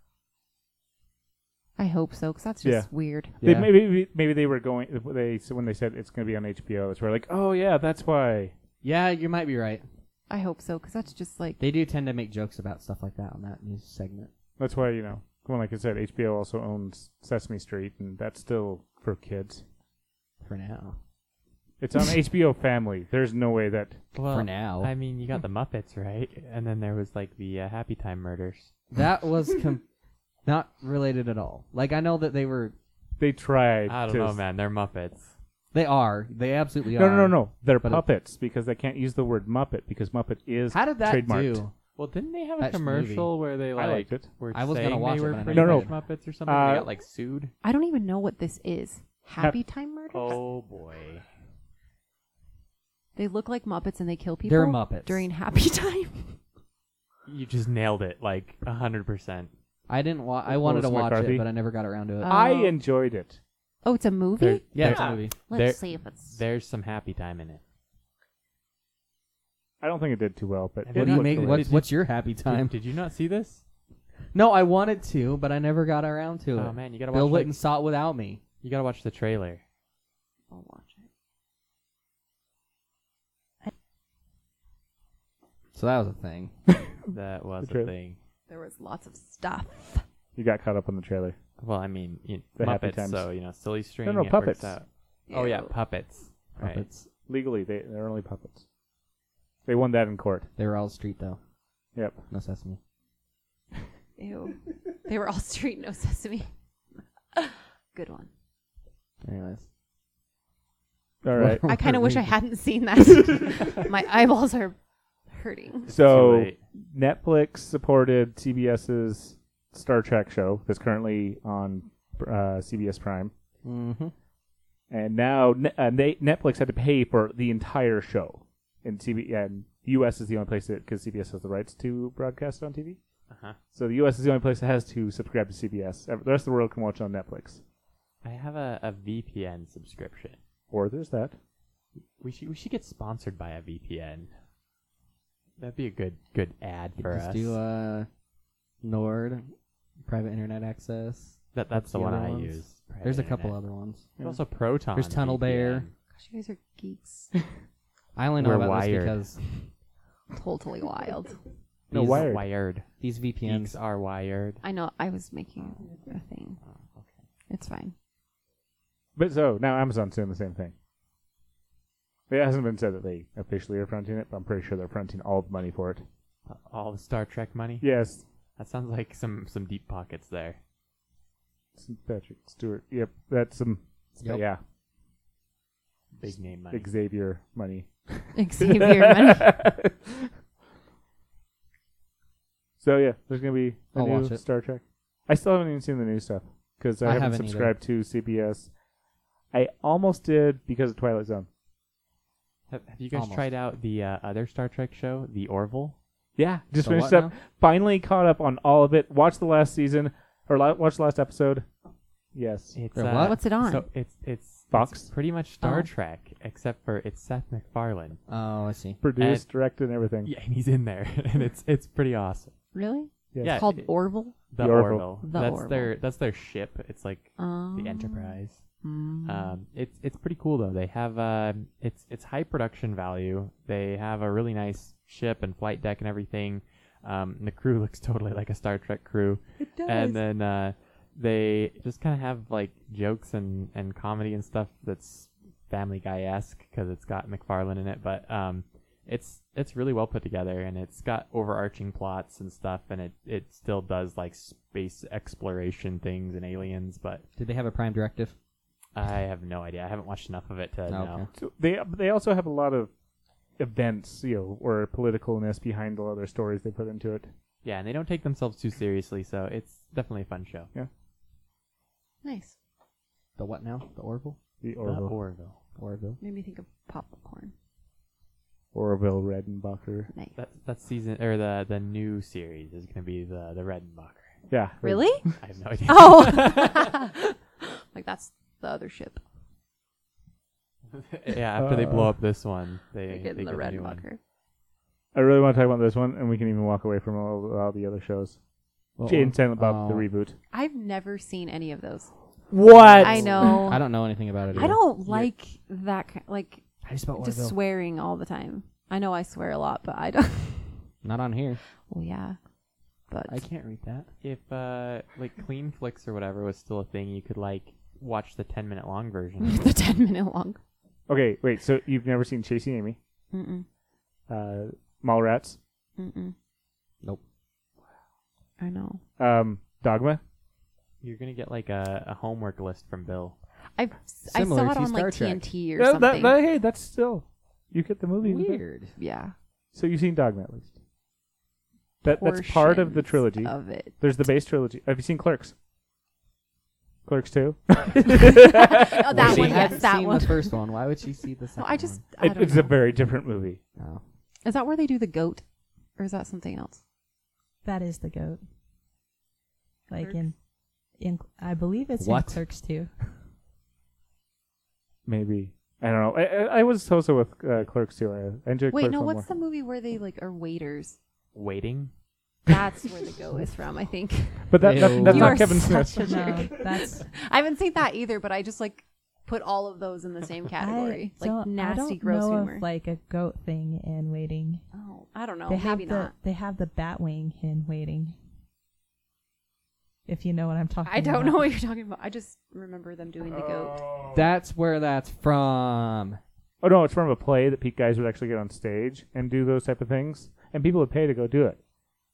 Speaker 3: I hope so, because that's just
Speaker 4: Yeah.
Speaker 3: weird.
Speaker 4: They,
Speaker 1: Yeah.
Speaker 4: maybe they were going. So when they said it's going to be on HBO, that's where like, oh yeah, that's why.
Speaker 1: Yeah, you might be right.
Speaker 3: I hope so, because that's just like...
Speaker 1: They do tend to make jokes about stuff like that on that news segment.
Speaker 4: That's why Well, like I said, HBO also owns Sesame Street, and that's still for kids.
Speaker 1: For now.
Speaker 4: It's on HBO Family. There's no way that.
Speaker 5: Well,
Speaker 1: For now.
Speaker 5: I mean, you got the Muppets, right? And then there was like the Happy Time Murders.
Speaker 1: That was not related at all. Like, I know that they were...
Speaker 4: They tried.
Speaker 5: I don't know, man. They're Muppets.
Speaker 1: They are. They absolutely
Speaker 4: No,
Speaker 1: are.
Speaker 4: no. They're
Speaker 1: But
Speaker 4: puppets because they can't use the word Muppet because Muppet is
Speaker 1: How did that
Speaker 4: trademarked.
Speaker 1: do?
Speaker 5: Well, didn't they have a
Speaker 1: That
Speaker 5: commercial where they
Speaker 4: I
Speaker 5: like
Speaker 4: liked it.
Speaker 5: were
Speaker 1: I was
Speaker 5: saying
Speaker 1: gonna watch
Speaker 5: they
Speaker 1: it,
Speaker 5: were
Speaker 1: but I
Speaker 5: pretty
Speaker 4: never
Speaker 5: much
Speaker 4: did.
Speaker 5: Muppets or something? They got like sued.
Speaker 3: I don't even know what this is. Happy Time Murders?
Speaker 5: Oh boy.
Speaker 3: They look like Muppets and they kill people
Speaker 1: They're Muppets.
Speaker 3: during Happy Time?
Speaker 5: You just nailed it, like 100%.
Speaker 1: I didn't I wanted to
Speaker 4: Melissa
Speaker 1: watch
Speaker 4: McCarthy?
Speaker 1: it, but I never got around to it.
Speaker 4: I
Speaker 3: Oh.
Speaker 4: enjoyed it.
Speaker 3: Oh, it's a movie?
Speaker 5: There-
Speaker 1: yeah, it's a
Speaker 5: there-
Speaker 1: movie.
Speaker 5: there-
Speaker 3: Let's see if it's...
Speaker 5: There's some happy time in it.
Speaker 4: I don't think it did too well, but
Speaker 5: Have
Speaker 4: it
Speaker 1: What do you
Speaker 4: looked
Speaker 1: make?
Speaker 4: hilarious.
Speaker 1: What's your happy time?
Speaker 5: Did you not see this?
Speaker 1: No, I wanted to, but I never got around to it.
Speaker 5: Oh man, you gotta
Speaker 1: Bill
Speaker 5: watch.
Speaker 1: Witten saw it without me.
Speaker 5: You gotta watch the trailer.
Speaker 3: I'll watch it.
Speaker 1: So that was a thing.
Speaker 5: That was
Speaker 4: The
Speaker 5: a
Speaker 4: trailer.
Speaker 5: thing.
Speaker 3: There was lots of stuff.
Speaker 4: You got caught up on the trailer.
Speaker 5: Well, I mean,
Speaker 4: The Happy
Speaker 5: Muppets,
Speaker 4: Times.
Speaker 5: so, silly string.
Speaker 4: No,
Speaker 5: it works
Speaker 4: puppets.
Speaker 5: out. Oh, yeah,
Speaker 3: Ew.
Speaker 5: puppets. Right.
Speaker 1: Puppets.
Speaker 4: Legally, they're only puppets. They won that in court.
Speaker 1: They were all street though.
Speaker 4: Yep.
Speaker 1: No sesame.
Speaker 3: Ew. They were all street, no sesame. Good one.
Speaker 1: Anyways.
Speaker 4: All right.
Speaker 3: I kind of wish I hadn't seen that. My eyeballs are hurting.
Speaker 4: So
Speaker 5: Too late.
Speaker 4: Netflix supported CBS's Star Trek show that's currently on CBS Prime,
Speaker 1: Mm-hmm.
Speaker 4: and now Netflix had to pay for the entire show. And U.S. is the only place because CBS has the rights to broadcast on TV.
Speaker 5: Uh-huh.
Speaker 4: So the U.S. is the only place that has to subscribe to CBS. The rest of the world can watch on Netflix.
Speaker 5: I have a VPN subscription.
Speaker 4: Or there's that.
Speaker 5: We should get sponsored by a VPN. That'd be a good ad for
Speaker 1: Just
Speaker 5: us.
Speaker 1: do Nord, private internet access.
Speaker 5: That's the
Speaker 1: the
Speaker 5: one
Speaker 1: other
Speaker 5: I
Speaker 1: ones.
Speaker 5: use. Private
Speaker 1: There's a couple
Speaker 5: internet.
Speaker 1: other ones.
Speaker 5: There's also Proton.
Speaker 1: There's Tunnel Bear.
Speaker 5: VPN.
Speaker 3: Gosh, you guys are geeks.
Speaker 1: I only know
Speaker 5: We're
Speaker 1: about
Speaker 5: wired.
Speaker 1: this because
Speaker 3: Totally wild.
Speaker 4: No,
Speaker 1: these,
Speaker 4: wired.
Speaker 1: these
Speaker 5: Geeks
Speaker 1: VPNs.
Speaker 5: are wired.
Speaker 3: I know. I was making a thing.
Speaker 5: Oh, okay.
Speaker 3: It's fine.
Speaker 4: But so now Amazon's doing the same thing. It hasn't been said that they officially are fronting it, but I'm pretty sure they're fronting all the money for it.
Speaker 5: All the Star Trek money.
Speaker 4: Yes,
Speaker 5: That sounds like some deep pockets there.
Speaker 4: Patrick Stewart. Yep, that's some.
Speaker 1: Yep.
Speaker 4: Yeah,
Speaker 5: Big name money.
Speaker 4: Xavier money.
Speaker 3: Xavier money.
Speaker 4: So yeah, there's gonna be a
Speaker 1: I'll
Speaker 4: new
Speaker 1: watch it.
Speaker 4: Star Trek. I still haven't even seen the new stuff because I haven't
Speaker 1: haven't
Speaker 4: subscribed to CBS. I almost did because of Twilight Zone.
Speaker 5: Have you guys
Speaker 1: Almost.
Speaker 5: tried out the other Star Trek show, The Orville?
Speaker 4: Yeah, just
Speaker 1: The
Speaker 4: finished
Speaker 1: what
Speaker 4: up.
Speaker 1: now?
Speaker 4: Finally caught up on all of it. Watched the last season or watched the last episode. Yes.
Speaker 5: It's
Speaker 1: Or what?
Speaker 3: What's it on?
Speaker 5: So it's
Speaker 4: Fox?
Speaker 5: It's pretty much Star
Speaker 3: Oh.
Speaker 5: Trek, except for it's Seth MacFarlane.
Speaker 1: Oh, I see.
Speaker 4: Produced, directed, and everything.
Speaker 5: Yeah, and he's in there, and it's pretty awesome.
Speaker 3: Really?
Speaker 4: Yes.
Speaker 5: Yeah,
Speaker 3: It's called
Speaker 5: it-
Speaker 3: Orville?
Speaker 5: The
Speaker 4: The Orville.
Speaker 5: Orville.
Speaker 3: The
Speaker 5: That's
Speaker 3: Orville.
Speaker 5: that's their ship. It's like
Speaker 3: Um,
Speaker 5: the Enterprise.
Speaker 3: mm.
Speaker 5: It's pretty cool though. They have it's high production value. They have a really nice ship and flight deck and everything. And the crew looks totally like a Star Trek crew.
Speaker 3: It does.
Speaker 5: And then they just kind of have like jokes and comedy and stuff that's Family Guy-esque because it's got McFarlane in it. But it's really well put together, and it's got overarching plots and stuff, and it still does like space exploration things and aliens. But
Speaker 1: Did they have a Prime Directive?
Speaker 5: I have no idea. I haven't watched enough of it to know.
Speaker 4: So they also have a lot of events, or politicalness behind a lot of their stories they put into it.
Speaker 5: Yeah, and they don't take themselves too seriously, so it's definitely a fun show.
Speaker 3: Nice.
Speaker 1: The what now? The Orville?
Speaker 4: The
Speaker 5: The
Speaker 4: Orville,
Speaker 5: Orville.
Speaker 1: Orville.
Speaker 3: Made me think of popcorn.
Speaker 4: Orville Redenbacher.
Speaker 3: Nice.
Speaker 5: That's season or the new series is gonna be the Redenbacher.
Speaker 4: Yeah.
Speaker 3: Really?
Speaker 5: I have no idea.
Speaker 3: Oh! Like that's the other ship.
Speaker 5: Yeah, after they blow up this one, they
Speaker 3: They get
Speaker 5: they
Speaker 3: in the
Speaker 5: get a
Speaker 3: red
Speaker 5: new one.
Speaker 3: bunker.
Speaker 4: I really want to talk about this one, and we can even walk away from all the other shows. Jane and Silent Bob, the reboot.
Speaker 3: I've never seen any of those.
Speaker 4: What?
Speaker 3: I know.
Speaker 1: I don't know anything about it.
Speaker 3: I don't like that kind, like
Speaker 1: How do you spell
Speaker 3: just
Speaker 1: Orville?
Speaker 3: swearing all the time. I know I swear a lot, but I don't.
Speaker 1: Not on here.
Speaker 3: Well, yeah, but
Speaker 1: I can't read that.
Speaker 5: If like Clean Flicks or whatever was still a thing, you could like watch the 10-minute long version.
Speaker 3: the 10-minute long.
Speaker 4: Okay, wait. So you've never seen Chasing Amy,
Speaker 3: Mm-mm.
Speaker 4: Mallrats,
Speaker 3: Mm-mm.
Speaker 1: Nope.
Speaker 3: I know.
Speaker 4: Dogma?
Speaker 5: You're gonna get like a homework list from Bill.
Speaker 3: I
Speaker 1: Similar
Speaker 3: saw it
Speaker 1: to
Speaker 3: on
Speaker 1: Star
Speaker 3: like
Speaker 1: Trek.
Speaker 3: TNT or
Speaker 4: Yeah,
Speaker 3: something.
Speaker 4: hey, that's still you get the movie. with it.
Speaker 1: Weird.
Speaker 3: Yeah.
Speaker 4: So you've seen Dogma at least. That's part of the
Speaker 3: Portions
Speaker 4: trilogy.
Speaker 3: Of it.
Speaker 4: There's the base trilogy. Have you seen Clerks? Clerks 2?
Speaker 3: Oh, that
Speaker 1: She
Speaker 3: one.
Speaker 1: hadn't
Speaker 3: Yes, that
Speaker 1: seen
Speaker 3: one.
Speaker 1: the first one. Why would she see the second
Speaker 3: No, I just.
Speaker 1: one?
Speaker 3: I don't
Speaker 4: It's
Speaker 3: know.
Speaker 4: a very different movie.
Speaker 1: Oh.
Speaker 3: Is that where they do the goat, or is that something else?
Speaker 2: That is the goat. Like
Speaker 3: Clerks?
Speaker 2: in I believe it's
Speaker 1: What?
Speaker 2: in Clerks too.
Speaker 4: Maybe. I don't know. I was also with Clerks 2. I enjoyed
Speaker 3: Wait,
Speaker 4: Clerks
Speaker 3: no.
Speaker 4: 1
Speaker 3: What's
Speaker 4: more.
Speaker 3: the movie where they like are waiters?
Speaker 5: Waiting.
Speaker 3: That's where the goat is from, I think.
Speaker 4: But that's
Speaker 1: You
Speaker 4: not
Speaker 2: are
Speaker 4: Kevin
Speaker 2: such
Speaker 4: Smith.
Speaker 2: a no. That's
Speaker 3: I haven't seen that either, but I just like put all of those in the same category.
Speaker 2: I
Speaker 3: Like nasty,
Speaker 2: I don't
Speaker 3: gross
Speaker 2: know
Speaker 3: humor.
Speaker 2: Of, like a goat thing in Waiting.
Speaker 3: Oh, I don't know.
Speaker 2: They have
Speaker 3: Maybe
Speaker 2: the
Speaker 3: not.
Speaker 2: they have the Batwing in Waiting. If you know what I'm talking about.
Speaker 3: I don't know what you're talking about. I just remember them doing the goat.
Speaker 1: That's where that's from.
Speaker 4: Oh no, it's from a play that Pete guys would actually get on stage and do those type of things, and people would pay to go do it.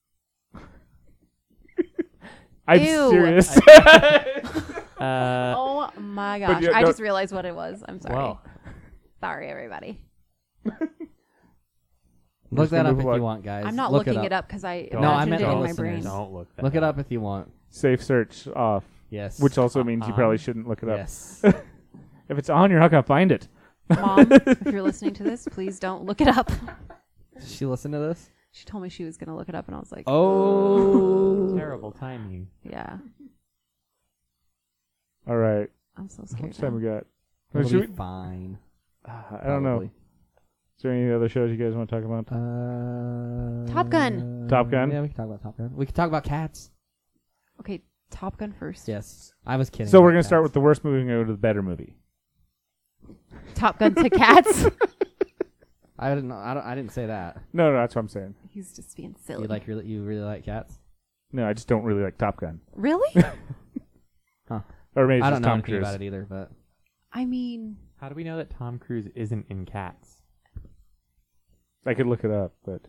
Speaker 4: I'm
Speaker 3: Ew.
Speaker 4: serious.
Speaker 3: Oh my gosh.
Speaker 4: yeah,
Speaker 3: I
Speaker 4: no-
Speaker 3: just realized what it was. I'm sorry.
Speaker 5: Well,
Speaker 3: Sorry, everybody.
Speaker 1: Look
Speaker 4: Just
Speaker 1: that
Speaker 4: gonna
Speaker 1: up
Speaker 4: move
Speaker 1: if
Speaker 4: along.
Speaker 1: you want, guys.
Speaker 3: I'm not
Speaker 1: Look
Speaker 3: looking it up because I
Speaker 5: No,
Speaker 1: I
Speaker 3: imagined
Speaker 1: meant
Speaker 3: it
Speaker 1: all
Speaker 3: in my
Speaker 1: listeners.
Speaker 3: brain.
Speaker 5: don't look that
Speaker 1: Look it
Speaker 5: up.
Speaker 1: up if you want.
Speaker 4: Safe search off,
Speaker 1: Yes.
Speaker 4: which also means you probably
Speaker 1: On.
Speaker 4: shouldn't look it up.
Speaker 1: Yes.
Speaker 4: If it's on, you're not gonna find it.
Speaker 3: Mom, if you're listening to this, please don't look it up.
Speaker 1: Did she listen to this?
Speaker 3: She told me she was going to look it up, and I was like,
Speaker 1: Oh.
Speaker 5: Terrible timing.
Speaker 3: yeah.
Speaker 4: All right,
Speaker 3: I'm so
Speaker 4: how
Speaker 3: scared.
Speaker 4: much time we got?
Speaker 1: It'll
Speaker 4: Should
Speaker 1: be
Speaker 4: we-
Speaker 1: fine.
Speaker 4: I don't know.
Speaker 1: Probably.
Speaker 4: Is there any other shows you guys want to talk about?
Speaker 3: Top Gun.
Speaker 4: Top Gun?
Speaker 1: Yeah, we can talk about Top Gun. We can talk about cats.
Speaker 3: Okay, Top Gun first.
Speaker 1: Yes. I was kidding.
Speaker 4: So we're
Speaker 1: about
Speaker 4: gonna start
Speaker 1: cats.
Speaker 4: with the worst movie and go to the better movie.
Speaker 3: Top Gun to cats.
Speaker 1: I didn't. I didn't say that.
Speaker 4: No, that's what I'm saying.
Speaker 3: He's just being silly.
Speaker 1: You really like cats?
Speaker 4: No, I just don't really like Top Gun.
Speaker 3: Really?
Speaker 4: Or maybe it's
Speaker 1: I
Speaker 4: just
Speaker 1: don't know
Speaker 4: Tom
Speaker 1: anything
Speaker 4: Cruise.
Speaker 1: about it either, but
Speaker 3: I mean,
Speaker 5: How do we know that Tom Cruise isn't in Cats?
Speaker 4: I could look it up, but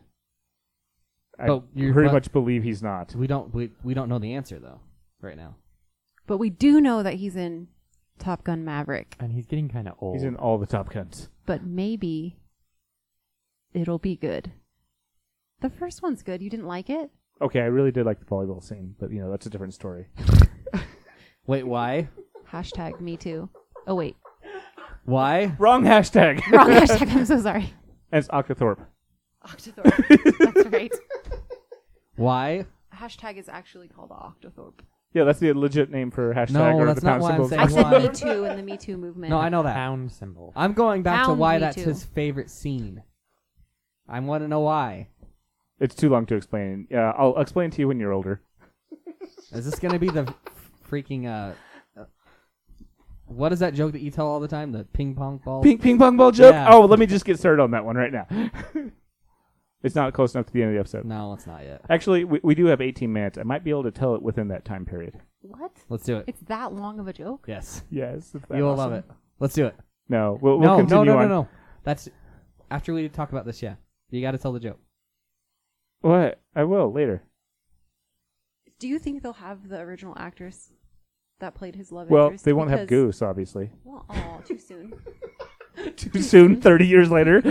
Speaker 4: I
Speaker 1: But you're-
Speaker 4: pretty
Speaker 1: but-
Speaker 4: much believe he's not.
Speaker 1: we don't know the answer though right now.
Speaker 3: but we do know that he's in Top Gun Maverick.
Speaker 5: And he's getting kind of old.
Speaker 4: He's in all the Top Guns.
Speaker 3: But maybe it'll be good. The first one's good. You didn't like it?
Speaker 4: Okay, I really did like the volleyball scene, but that's a different story.
Speaker 1: Wait, why?
Speaker 3: Hashtag me too. Oh, wait.
Speaker 1: Why?
Speaker 4: Wrong hashtag.
Speaker 3: Wrong hashtag. I'm so sorry.
Speaker 4: And it's Octothorpe.
Speaker 3: Octothorpe. That's right.
Speaker 1: Why?
Speaker 3: Hashtag is actually called Octothorpe.
Speaker 4: Yeah, that's the legit name for hashtag
Speaker 1: No,
Speaker 4: or
Speaker 1: that's
Speaker 4: the
Speaker 1: not
Speaker 4: pound
Speaker 1: why I'm
Speaker 4: symbols.
Speaker 1: saying
Speaker 3: I
Speaker 1: That's
Speaker 3: said
Speaker 1: why.
Speaker 3: Me Too in the Me Too movement.
Speaker 1: No, I know that.
Speaker 5: Pound symbol.
Speaker 1: I'm going back to
Speaker 3: Found
Speaker 1: why
Speaker 3: me
Speaker 1: that's
Speaker 3: too.
Speaker 1: his favorite scene. I want to know why.
Speaker 4: It's too long to explain. Yeah, I'll explain to you when you're older.
Speaker 1: Is this going to be the freaking what is that joke that you tell all the time? The ping pong ball?
Speaker 4: Ping pong ball joke?
Speaker 1: Yeah.
Speaker 4: Oh, let me just get started on that one right now. It's not close enough to the end of the episode.
Speaker 1: No, it's not yet.
Speaker 4: Actually, we do have 18 minutes. I might be able to tell it within that time period.
Speaker 3: What?
Speaker 1: Let's do it.
Speaker 3: It's that long of a joke?
Speaker 1: Yes.
Speaker 4: Yes. It's that
Speaker 1: You will
Speaker 4: awesome.
Speaker 1: love it. Let's do it.
Speaker 4: No, we'll
Speaker 1: No,
Speaker 4: continue on.
Speaker 1: no. That's after we talk about this, yeah. You got to tell the joke.
Speaker 4: What? I will later.
Speaker 3: Do you think they'll have the original actress that played his love
Speaker 4: Well,
Speaker 3: interest?
Speaker 4: they won't have
Speaker 3: Because-
Speaker 4: Goose, obviously.
Speaker 3: Well, oh, too soon.
Speaker 4: Too soon, 30 years later.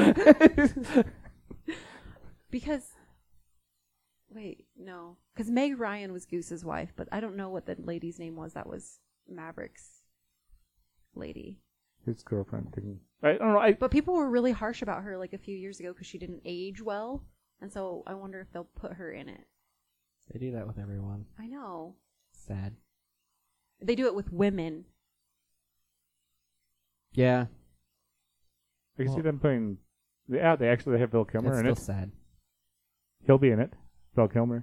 Speaker 3: Because, wait, no. Because Meg Ryan was Goose's wife, but I don't know what the lady's name was that was Maverick's lady.
Speaker 4: His girlfriend. I don't know.
Speaker 3: But people were really harsh about her like a few years ago because she didn't age well. And so I wonder if they'll put her in it.
Speaker 1: They do that with everyone.
Speaker 3: I know.
Speaker 1: Sad.
Speaker 3: They do it with women.
Speaker 1: Yeah.
Speaker 4: I can see them putting. Yeah, they actually have Val Kilmer
Speaker 1: It's
Speaker 4: in
Speaker 1: still
Speaker 4: it.
Speaker 1: sad.
Speaker 4: He'll be in it. Val Kilmer.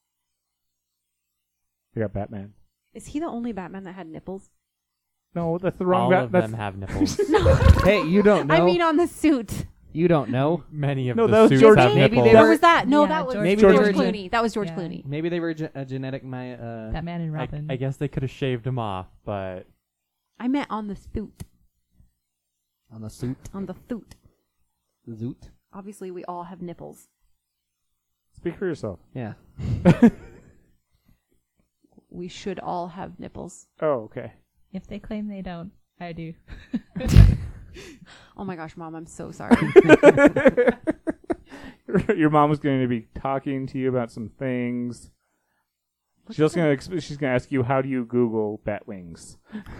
Speaker 4: They got Batman.
Speaker 3: Is he the only Batman that had nipples?
Speaker 4: No, that's the wrong
Speaker 5: All of
Speaker 4: Batman.
Speaker 5: them have nipples.
Speaker 1: Hey, you don't know.
Speaker 3: I mean, on the suit.
Speaker 1: You don't know.
Speaker 5: Many of
Speaker 4: No,
Speaker 5: the
Speaker 4: that was
Speaker 5: suits
Speaker 4: George-
Speaker 5: have
Speaker 1: Maybe
Speaker 5: nipples.
Speaker 1: they
Speaker 3: Or
Speaker 1: were-
Speaker 3: was that? No,
Speaker 2: Yeah,
Speaker 3: that was
Speaker 2: George
Speaker 3: George
Speaker 4: Clooney.
Speaker 3: Clooney. That was George
Speaker 2: Yeah.
Speaker 3: Clooney.
Speaker 1: Maybe they were a genetic
Speaker 2: Batman and Robin.
Speaker 5: I guess they could have shaved him off, but
Speaker 3: I meant on the suit.
Speaker 1: on the suit.
Speaker 3: On the suit.
Speaker 1: Zoot.
Speaker 3: Obviously, we all have nipples.
Speaker 4: Speak for yourself.
Speaker 1: Yeah.
Speaker 3: We should all have nipples.
Speaker 4: Oh, okay.
Speaker 2: If they claim they don't, I do.
Speaker 3: Oh my gosh, Mom, I'm so sorry.
Speaker 4: Your mom was going to be talking to you about some things. She's also going to she's going to ask you, how do you Google bat wings?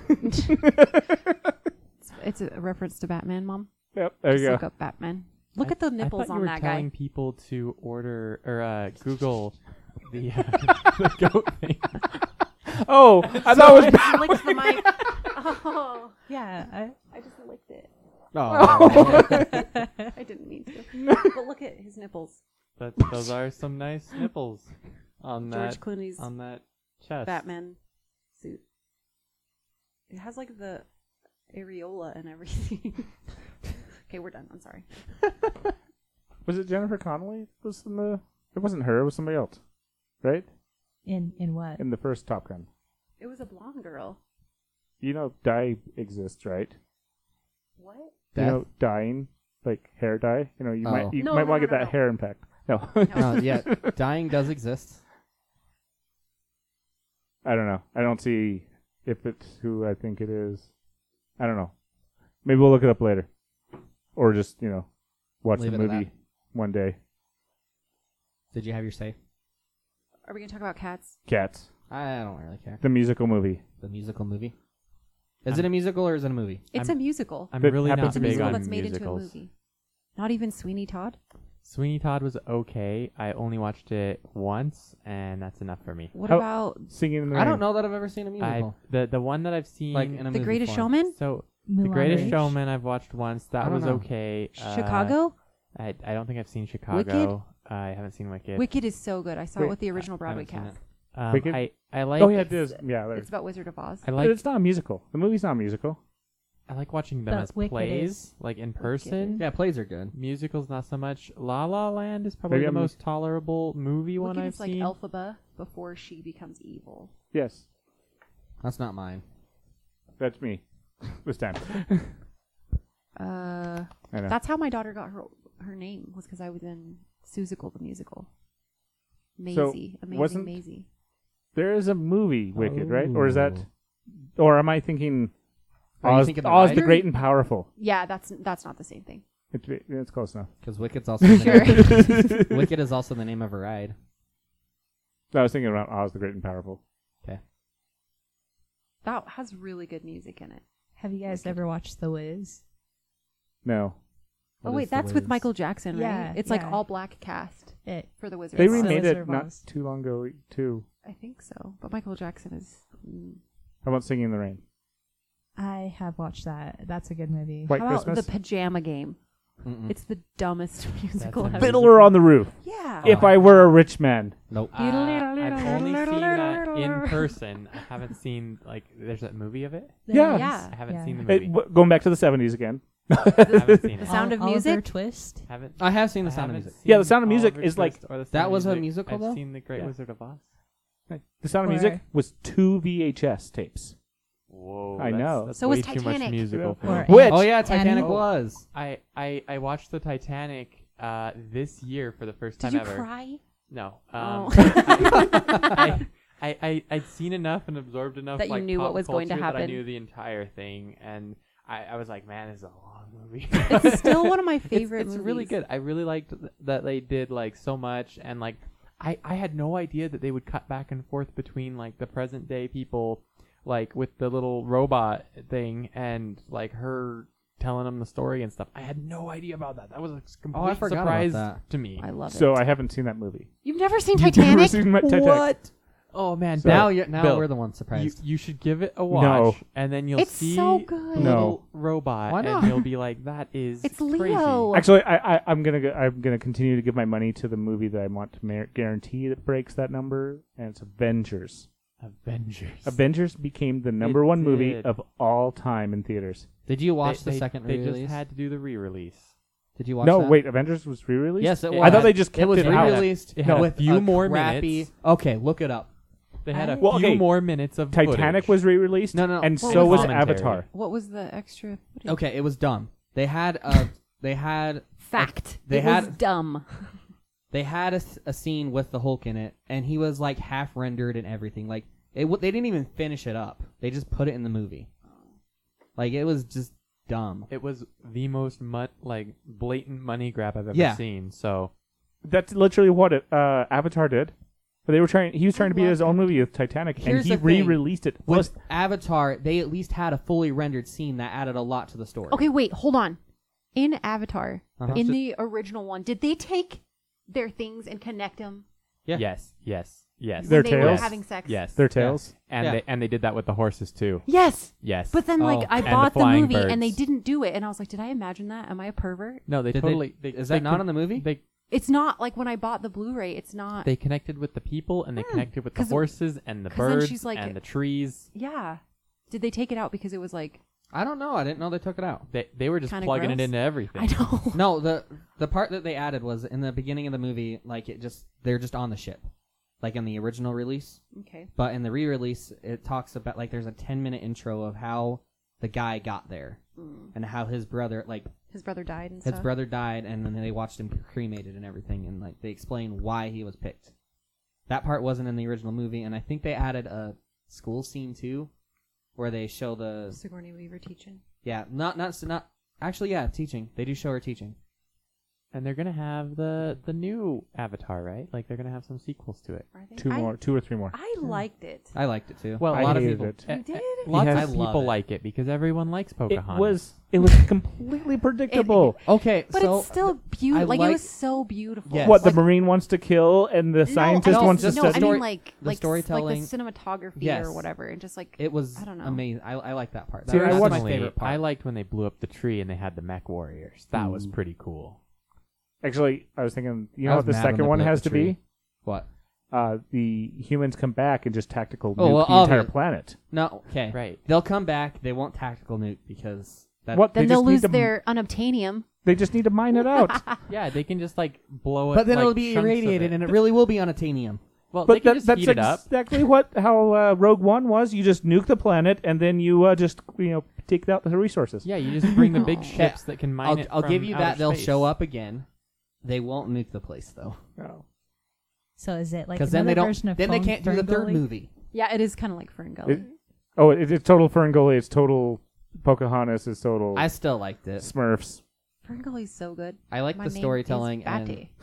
Speaker 3: It's a reference to Batman, Mom.
Speaker 4: Yep, there
Speaker 3: Just
Speaker 4: you
Speaker 3: look
Speaker 4: go.
Speaker 3: up Batman. Look at the nipples
Speaker 5: I thought
Speaker 3: on
Speaker 5: you were
Speaker 3: that
Speaker 5: telling
Speaker 3: guy.
Speaker 5: people to order or Google the, the goat thing.
Speaker 4: Oh, I thought it was.
Speaker 3: Licked the mic. Oh,
Speaker 2: Yeah,
Speaker 3: I just licked it.
Speaker 1: Oh.
Speaker 3: I didn't mean to. But look at his nipples.
Speaker 5: Those Those are some nice nipples on
Speaker 3: George
Speaker 5: that
Speaker 3: Clooney's
Speaker 5: on that chest.
Speaker 3: Batman suit. It has like the areola and everything. Okay, we're done. I'm sorry.
Speaker 4: Was it Jennifer Connelly? Was in the? It wasn't her. It was somebody else, right?
Speaker 2: In what?
Speaker 4: In the first Top Gun.
Speaker 3: It was a blonde girl.
Speaker 4: You know, dye exists, right?
Speaker 3: What?
Speaker 4: You know, dyeing, like hair dye. You know, you
Speaker 1: Oh.
Speaker 4: might
Speaker 3: No,
Speaker 4: might
Speaker 3: no,
Speaker 4: want to
Speaker 3: no,
Speaker 4: get
Speaker 3: no,
Speaker 4: that
Speaker 3: no.
Speaker 4: hair impact. No,
Speaker 1: Yeah, dyeing does exist.
Speaker 4: I don't know. I don't see if it's who I think it is. I don't know. Maybe we'll look it up later, or just watch
Speaker 1: Leave
Speaker 4: the
Speaker 1: it at
Speaker 4: movie
Speaker 1: that.
Speaker 4: one day.
Speaker 1: Did you have your say?
Speaker 3: Are we gonna talk about cats?
Speaker 4: Cats,
Speaker 1: I don't really care.
Speaker 4: the musical movie.
Speaker 1: The musical movie. Is it a musical or is it a movie?
Speaker 3: It's a musical.
Speaker 5: I'm
Speaker 4: That
Speaker 5: really
Speaker 4: happens
Speaker 5: not
Speaker 3: It's a
Speaker 4: to be
Speaker 5: big
Speaker 3: musical
Speaker 5: on
Speaker 3: that's made
Speaker 5: musicals.
Speaker 3: into a movie. Not even Sweeney Todd.
Speaker 5: Sweeney Todd was okay. I only watched it once, and that's enough for me.
Speaker 3: What
Speaker 4: How-
Speaker 3: about
Speaker 4: Singing in the
Speaker 1: I
Speaker 4: Rain.
Speaker 1: don't know that I've ever seen a musical.
Speaker 5: The one that I've seen,
Speaker 1: Like in a
Speaker 3: The
Speaker 1: movie
Speaker 3: Greatest
Speaker 1: form.
Speaker 3: Showman?
Speaker 5: so
Speaker 2: Moulin
Speaker 5: The Greatest
Speaker 2: Rouge?
Speaker 5: Showman I've watched once.
Speaker 1: I
Speaker 5: That
Speaker 1: don't
Speaker 5: was
Speaker 1: know.
Speaker 5: okay.
Speaker 3: Chicago?
Speaker 5: I don't think I've seen Chicago.
Speaker 3: Wicked?
Speaker 5: I haven't seen Wicked.
Speaker 3: Wicked is so good. I saw
Speaker 4: Wait,
Speaker 3: it with the original Broadway
Speaker 1: haven't seen
Speaker 3: cast.
Speaker 4: Wicked?
Speaker 5: I like.
Speaker 4: Oh yeah, it is. Yeah,
Speaker 3: It's about Wizard of Oz.
Speaker 5: I
Speaker 4: but
Speaker 5: like.
Speaker 4: it's not a musical. The movie's not a musical.
Speaker 5: I like watching them
Speaker 2: But
Speaker 5: as
Speaker 2: Wicked
Speaker 5: plays,
Speaker 2: is.
Speaker 5: like in
Speaker 3: Wicked
Speaker 5: person.
Speaker 1: Yeah, plays are good.
Speaker 5: Musicals not so much. La La Land is probably
Speaker 4: Maybe
Speaker 5: the
Speaker 4: I'm-
Speaker 5: most tolerable movie one
Speaker 3: Wicked
Speaker 5: I've
Speaker 3: is like
Speaker 5: seen.
Speaker 3: Elphaba before she becomes evil.
Speaker 4: Yes,
Speaker 1: That's not mine.
Speaker 4: that's me. This time. I know.
Speaker 3: That's how my daughter got her name, was because I was in Susical the musical. Maisie, amazing
Speaker 4: wasn't-
Speaker 3: Maisie.
Speaker 4: There is a movie, Wicked, right? Or is that?
Speaker 1: Oh.
Speaker 4: Or am I thinking
Speaker 1: Are you
Speaker 4: Oz,
Speaker 1: thinking the
Speaker 4: Oz the
Speaker 1: Rider?
Speaker 4: Great and Powerful?
Speaker 3: Yeah, that's not the same thing.
Speaker 4: It's close enough.
Speaker 1: Because Wicked's also the
Speaker 3: Sure.
Speaker 1: name, Wicked is also the name of a ride.
Speaker 4: I was thinking about Oz the Great and Powerful.
Speaker 3: That has really good music in it.
Speaker 2: Have you guys ever watched The Wiz?
Speaker 4: No,
Speaker 3: Oh
Speaker 1: What
Speaker 3: wait,
Speaker 1: is The
Speaker 3: that's with
Speaker 1: Wiz?
Speaker 3: Michael Jackson, right?
Speaker 2: Yeah,
Speaker 3: It's like
Speaker 2: yeah.
Speaker 3: all black cast
Speaker 2: It.
Speaker 3: for the Wizard.
Speaker 4: they
Speaker 3: of Oz.
Speaker 4: remade
Speaker 2: Wizard
Speaker 4: it
Speaker 2: of
Speaker 4: not
Speaker 2: Oz.
Speaker 4: too long ago too.
Speaker 3: I think so, but Michael Jackson is.
Speaker 4: How about Singing in the Rain?
Speaker 2: I have watched that. That's a good movie.
Speaker 4: White
Speaker 3: How about
Speaker 4: Christmas.
Speaker 3: the Pajama Game?
Speaker 1: Mm-mm.
Speaker 3: It's the dumbest musical
Speaker 5: a
Speaker 3: ever.
Speaker 4: Fiddler on the Roof.
Speaker 3: Yeah.
Speaker 4: If I were a rich man.
Speaker 1: Nope.
Speaker 5: I've only seen that in person. I haven't seen there's that movie of it.
Speaker 4: Yeah.
Speaker 3: Yeah.
Speaker 5: I haven't seen the
Speaker 4: Hey,
Speaker 5: movie.
Speaker 4: going back to the 70s again.
Speaker 5: haven't seen
Speaker 3: The
Speaker 5: it.
Speaker 3: Sound of
Speaker 2: Oliver
Speaker 3: Music?
Speaker 2: Twist.
Speaker 5: Haven't.
Speaker 1: I have seen The
Speaker 5: I
Speaker 1: Sound of
Speaker 5: haven't
Speaker 1: Music.
Speaker 4: Yeah, The
Speaker 5: seen
Speaker 4: Sound of Music
Speaker 5: Oliver
Speaker 4: is like-
Speaker 5: Twist or The
Speaker 1: That
Speaker 5: Sound
Speaker 1: was a
Speaker 5: of
Speaker 1: musical,
Speaker 5: I've
Speaker 1: though?
Speaker 5: seen The Great
Speaker 4: Yeah.
Speaker 5: Wizard of Oz.
Speaker 4: The Sound of
Speaker 2: Or-
Speaker 4: Music was 2 VHS tapes.
Speaker 5: Whoa,
Speaker 4: I know.
Speaker 5: That's
Speaker 3: So
Speaker 5: way
Speaker 3: was
Speaker 5: too much
Speaker 3: Titanic.
Speaker 5: musical.
Speaker 2: Or
Speaker 4: Which?
Speaker 1: Oh yeah, Titanic
Speaker 2: Annie?
Speaker 1: was.
Speaker 5: I watched the Titanic this year for the first
Speaker 3: Did
Speaker 5: time
Speaker 3: you
Speaker 5: ever.
Speaker 3: cry?
Speaker 5: No.
Speaker 3: Oh.
Speaker 5: I'd seen enough and absorbed enough
Speaker 3: That you
Speaker 5: like,
Speaker 3: knew what
Speaker 5: pop
Speaker 3: was going to
Speaker 5: culture that I
Speaker 3: happen.
Speaker 5: knew the entire thing, and I was like, man, this is a long movie.
Speaker 3: It's still one of my favorite
Speaker 5: It's really
Speaker 3: movies.
Speaker 5: good. I really liked that they did so much, and I had no idea that they would cut back and forth between the present day people, with the little robot thing, and her telling them the story and stuff. I had no idea about that. That was a complete
Speaker 1: I forgot about
Speaker 5: surprise
Speaker 1: that.
Speaker 5: to me.
Speaker 3: I love
Speaker 4: So
Speaker 3: it.
Speaker 4: I haven't seen that movie.
Speaker 3: You've never seen
Speaker 4: You've never
Speaker 3: Titanic?
Speaker 4: seen Titanic?
Speaker 5: What? Oh man,
Speaker 4: So-
Speaker 5: Bill,
Speaker 1: Now
Speaker 5: Bill,
Speaker 1: we're the ones surprised.
Speaker 5: you should give it a watch,
Speaker 4: No.
Speaker 5: and then you'll
Speaker 3: It's
Speaker 5: see
Speaker 3: so good.
Speaker 5: a
Speaker 4: No.
Speaker 5: little robot,
Speaker 1: Why not?
Speaker 5: and you'll be like, "That is
Speaker 3: It's
Speaker 5: crazy."
Speaker 3: Leo.
Speaker 4: Actually, I'm gonna continue to give my money to the movie that I want to guarantee that breaks that number, and it's Avengers.
Speaker 5: Avengers.
Speaker 4: Avengers became the number
Speaker 5: It
Speaker 4: one movie
Speaker 5: did.
Speaker 4: of all time in theaters.
Speaker 1: Did you watch the
Speaker 5: They
Speaker 1: second
Speaker 5: They
Speaker 1: re-release?
Speaker 5: just had to do the re-release.
Speaker 1: Did you watch
Speaker 4: No,
Speaker 1: that?
Speaker 4: wait, Avengers was re-released?
Speaker 1: Yes, it
Speaker 5: I
Speaker 1: was.
Speaker 4: thought they just
Speaker 1: it
Speaker 4: kept
Speaker 1: was
Speaker 4: it out.
Speaker 1: re-released
Speaker 5: It had a
Speaker 1: with
Speaker 5: few more
Speaker 1: crappy.
Speaker 5: minutes.
Speaker 1: Okay, look it up.
Speaker 5: They had a
Speaker 4: Well,
Speaker 5: few
Speaker 4: okay,
Speaker 5: more minutes of
Speaker 4: Titanic
Speaker 5: footage.
Speaker 4: was re-released.
Speaker 1: No, no,
Speaker 4: and
Speaker 3: What
Speaker 4: so
Speaker 3: was
Speaker 4: was
Speaker 3: that?
Speaker 4: Avatar.
Speaker 3: What was the extra footage?
Speaker 1: Okay, it was dumb. They had
Speaker 3: Fact.
Speaker 1: They
Speaker 3: it was
Speaker 1: had-
Speaker 3: dumb.
Speaker 1: they had a scene with the Hulk in it, and he was half rendered and everything. They didn't even finish it up. They just put it in the movie. It was just dumb.
Speaker 5: It was the most blatant money grab I've ever
Speaker 1: Yeah.
Speaker 5: seen. So
Speaker 4: That's literally what Avatar did. But he was trying to be his own movie with Titanic,
Speaker 1: Here's
Speaker 4: and he
Speaker 1: the thing.
Speaker 4: re-released it.
Speaker 1: With Avatar, they at least had a fully rendered scene that added a lot to the story.
Speaker 3: Okay, wait, hold on. In Avatar,
Speaker 1: Uh-huh.
Speaker 3: in the original one, did they take their things and connect them
Speaker 1: Yeah.
Speaker 5: yes.
Speaker 4: Their
Speaker 3: when they were
Speaker 4: tails?
Speaker 3: having sex?
Speaker 5: Yes.
Speaker 4: Their tails.
Speaker 5: And
Speaker 1: Yeah.
Speaker 5: they did that with the horses too.
Speaker 3: Yes.
Speaker 5: Yes.
Speaker 3: But then,
Speaker 1: Oh,
Speaker 3: I
Speaker 5: and the
Speaker 3: bought the
Speaker 5: flying
Speaker 3: movie and they
Speaker 5: birds.
Speaker 3: didn't do it, and I was like, did I imagine that? Am I a pervert?
Speaker 5: no, they
Speaker 1: Did
Speaker 5: totally.
Speaker 1: is that not in the movie?
Speaker 5: They
Speaker 3: It's not like when I bought the Blu-ray. It's not.
Speaker 5: They connected with the people, and they connected with the
Speaker 3: 'Cause-
Speaker 5: horses and the
Speaker 3: 'cause then
Speaker 5: birds
Speaker 3: she's like-
Speaker 5: and the trees.
Speaker 3: Yeah. Did they take it out because it was like
Speaker 1: I don't know. I didn't know they took it out.
Speaker 5: They were just
Speaker 3: Kinda
Speaker 5: plugging it
Speaker 3: gross?
Speaker 5: into everything.
Speaker 3: I know.
Speaker 1: No, the part that they added was in the beginning of the movie. Like they're just on the ship, like in the original release.
Speaker 3: Okay.
Speaker 1: But in the re-release, it talks about like there's a 10-minute intro of how the guy got there and how his brother
Speaker 3: His brother died and
Speaker 1: his
Speaker 3: stuff.
Speaker 1: brother died, and then they watched him cremated and everything, and like they explain why he was picked. That part wasn't in the original movie, and I think they added a school scene too, where they show the
Speaker 3: Sigourney Weaver teaching.
Speaker 1: not actually teaching. They do show her teaching.
Speaker 5: And they're gonna have the new Avatar, right? Like they're gonna have some sequels to it.
Speaker 3: Are they?
Speaker 6: Two or three more.
Speaker 3: I liked it.
Speaker 1: I liked it too.
Speaker 5: Well,
Speaker 1: a
Speaker 6: I
Speaker 1: lot of
Speaker 6: hated
Speaker 1: people.
Speaker 6: it.
Speaker 3: You did?
Speaker 5: Lots
Speaker 1: I
Speaker 5: of
Speaker 1: love
Speaker 5: people
Speaker 1: it.
Speaker 5: like it because everyone likes Pocahontas.
Speaker 6: It was completely predictable.
Speaker 1: Okay,
Speaker 3: But
Speaker 1: so
Speaker 3: it's still beautiful.
Speaker 1: I
Speaker 3: Like,
Speaker 1: like-
Speaker 3: it was so beautiful.
Speaker 1: Yes.
Speaker 6: What the
Speaker 1: Like-
Speaker 6: Marine wants to kill and the scientist wants to
Speaker 1: just
Speaker 3: no,
Speaker 6: study.
Speaker 3: I
Speaker 1: story-
Speaker 3: mean like
Speaker 1: the storytelling-
Speaker 3: like the cinematography
Speaker 1: Yes.
Speaker 3: or whatever, and just like
Speaker 1: it was
Speaker 3: I don't know.
Speaker 1: amazing. I like that part. That
Speaker 6: See, I
Speaker 1: was my
Speaker 6: watched-
Speaker 1: favorite part.
Speaker 5: I liked when they blew up the tree and they had the mech warriors. That was pretty cool.
Speaker 6: Actually, I was thinking, you
Speaker 1: I
Speaker 6: know
Speaker 1: was
Speaker 6: what the
Speaker 1: mad when
Speaker 6: second
Speaker 1: they
Speaker 6: one
Speaker 1: blew up
Speaker 6: has
Speaker 1: the
Speaker 6: to
Speaker 1: tree.
Speaker 6: be?
Speaker 1: What?
Speaker 6: The humans come back and just tactical
Speaker 1: Oh,
Speaker 6: nuke
Speaker 1: well,
Speaker 6: the entire
Speaker 1: obvious.
Speaker 6: planet.
Speaker 1: No, okay.
Speaker 5: Right.
Speaker 1: They'll come back. They won't tactical nuke because that.
Speaker 6: What?
Speaker 3: Then
Speaker 6: They
Speaker 3: they'll
Speaker 6: just need
Speaker 3: lose
Speaker 6: to-
Speaker 3: their unobtainium.
Speaker 6: They just need to mine it out.
Speaker 5: Yeah, they can just like blow it.
Speaker 1: But then
Speaker 5: like,
Speaker 1: it'll be
Speaker 5: chunks of
Speaker 1: irradiated,
Speaker 5: it.
Speaker 1: and it really will be unobtainium.
Speaker 5: Well, they
Speaker 6: But
Speaker 5: can just
Speaker 6: that's
Speaker 5: heat it up.
Speaker 6: exactly how Rogue One was. You just nuke the planet and then you just take out the resources.
Speaker 5: Yeah, you just bring the big
Speaker 3: Oh.
Speaker 5: ships that can mine it.
Speaker 1: I'll
Speaker 5: from
Speaker 1: give you that.
Speaker 5: outer
Speaker 1: They'll
Speaker 5: space.
Speaker 1: show up again. They won't nuke the place though,
Speaker 6: Oh.
Speaker 2: So is it like
Speaker 1: because
Speaker 2: another
Speaker 1: then they don't.
Speaker 2: version of
Speaker 1: Then they
Speaker 2: Phone
Speaker 1: can't do the third
Speaker 2: Ferngully?
Speaker 1: movie.
Speaker 3: Yeah, it is kind of like Fern Gully.
Speaker 6: It's total Ferngully. It's total Pocahontas. It's total
Speaker 1: I still liked it.
Speaker 6: Smurfs.
Speaker 3: Fern Gully's so good.
Speaker 1: I like
Speaker 3: My
Speaker 1: the
Speaker 3: name
Speaker 1: storytelling
Speaker 3: is
Speaker 1: and
Speaker 3: Batty.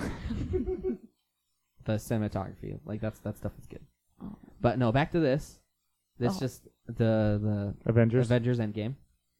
Speaker 1: the cinematography. Like that stuff is good.
Speaker 3: Oh.
Speaker 1: But no, back to this. This
Speaker 3: Oh.
Speaker 1: just the
Speaker 6: Avengers.
Speaker 1: Avengers Endgame.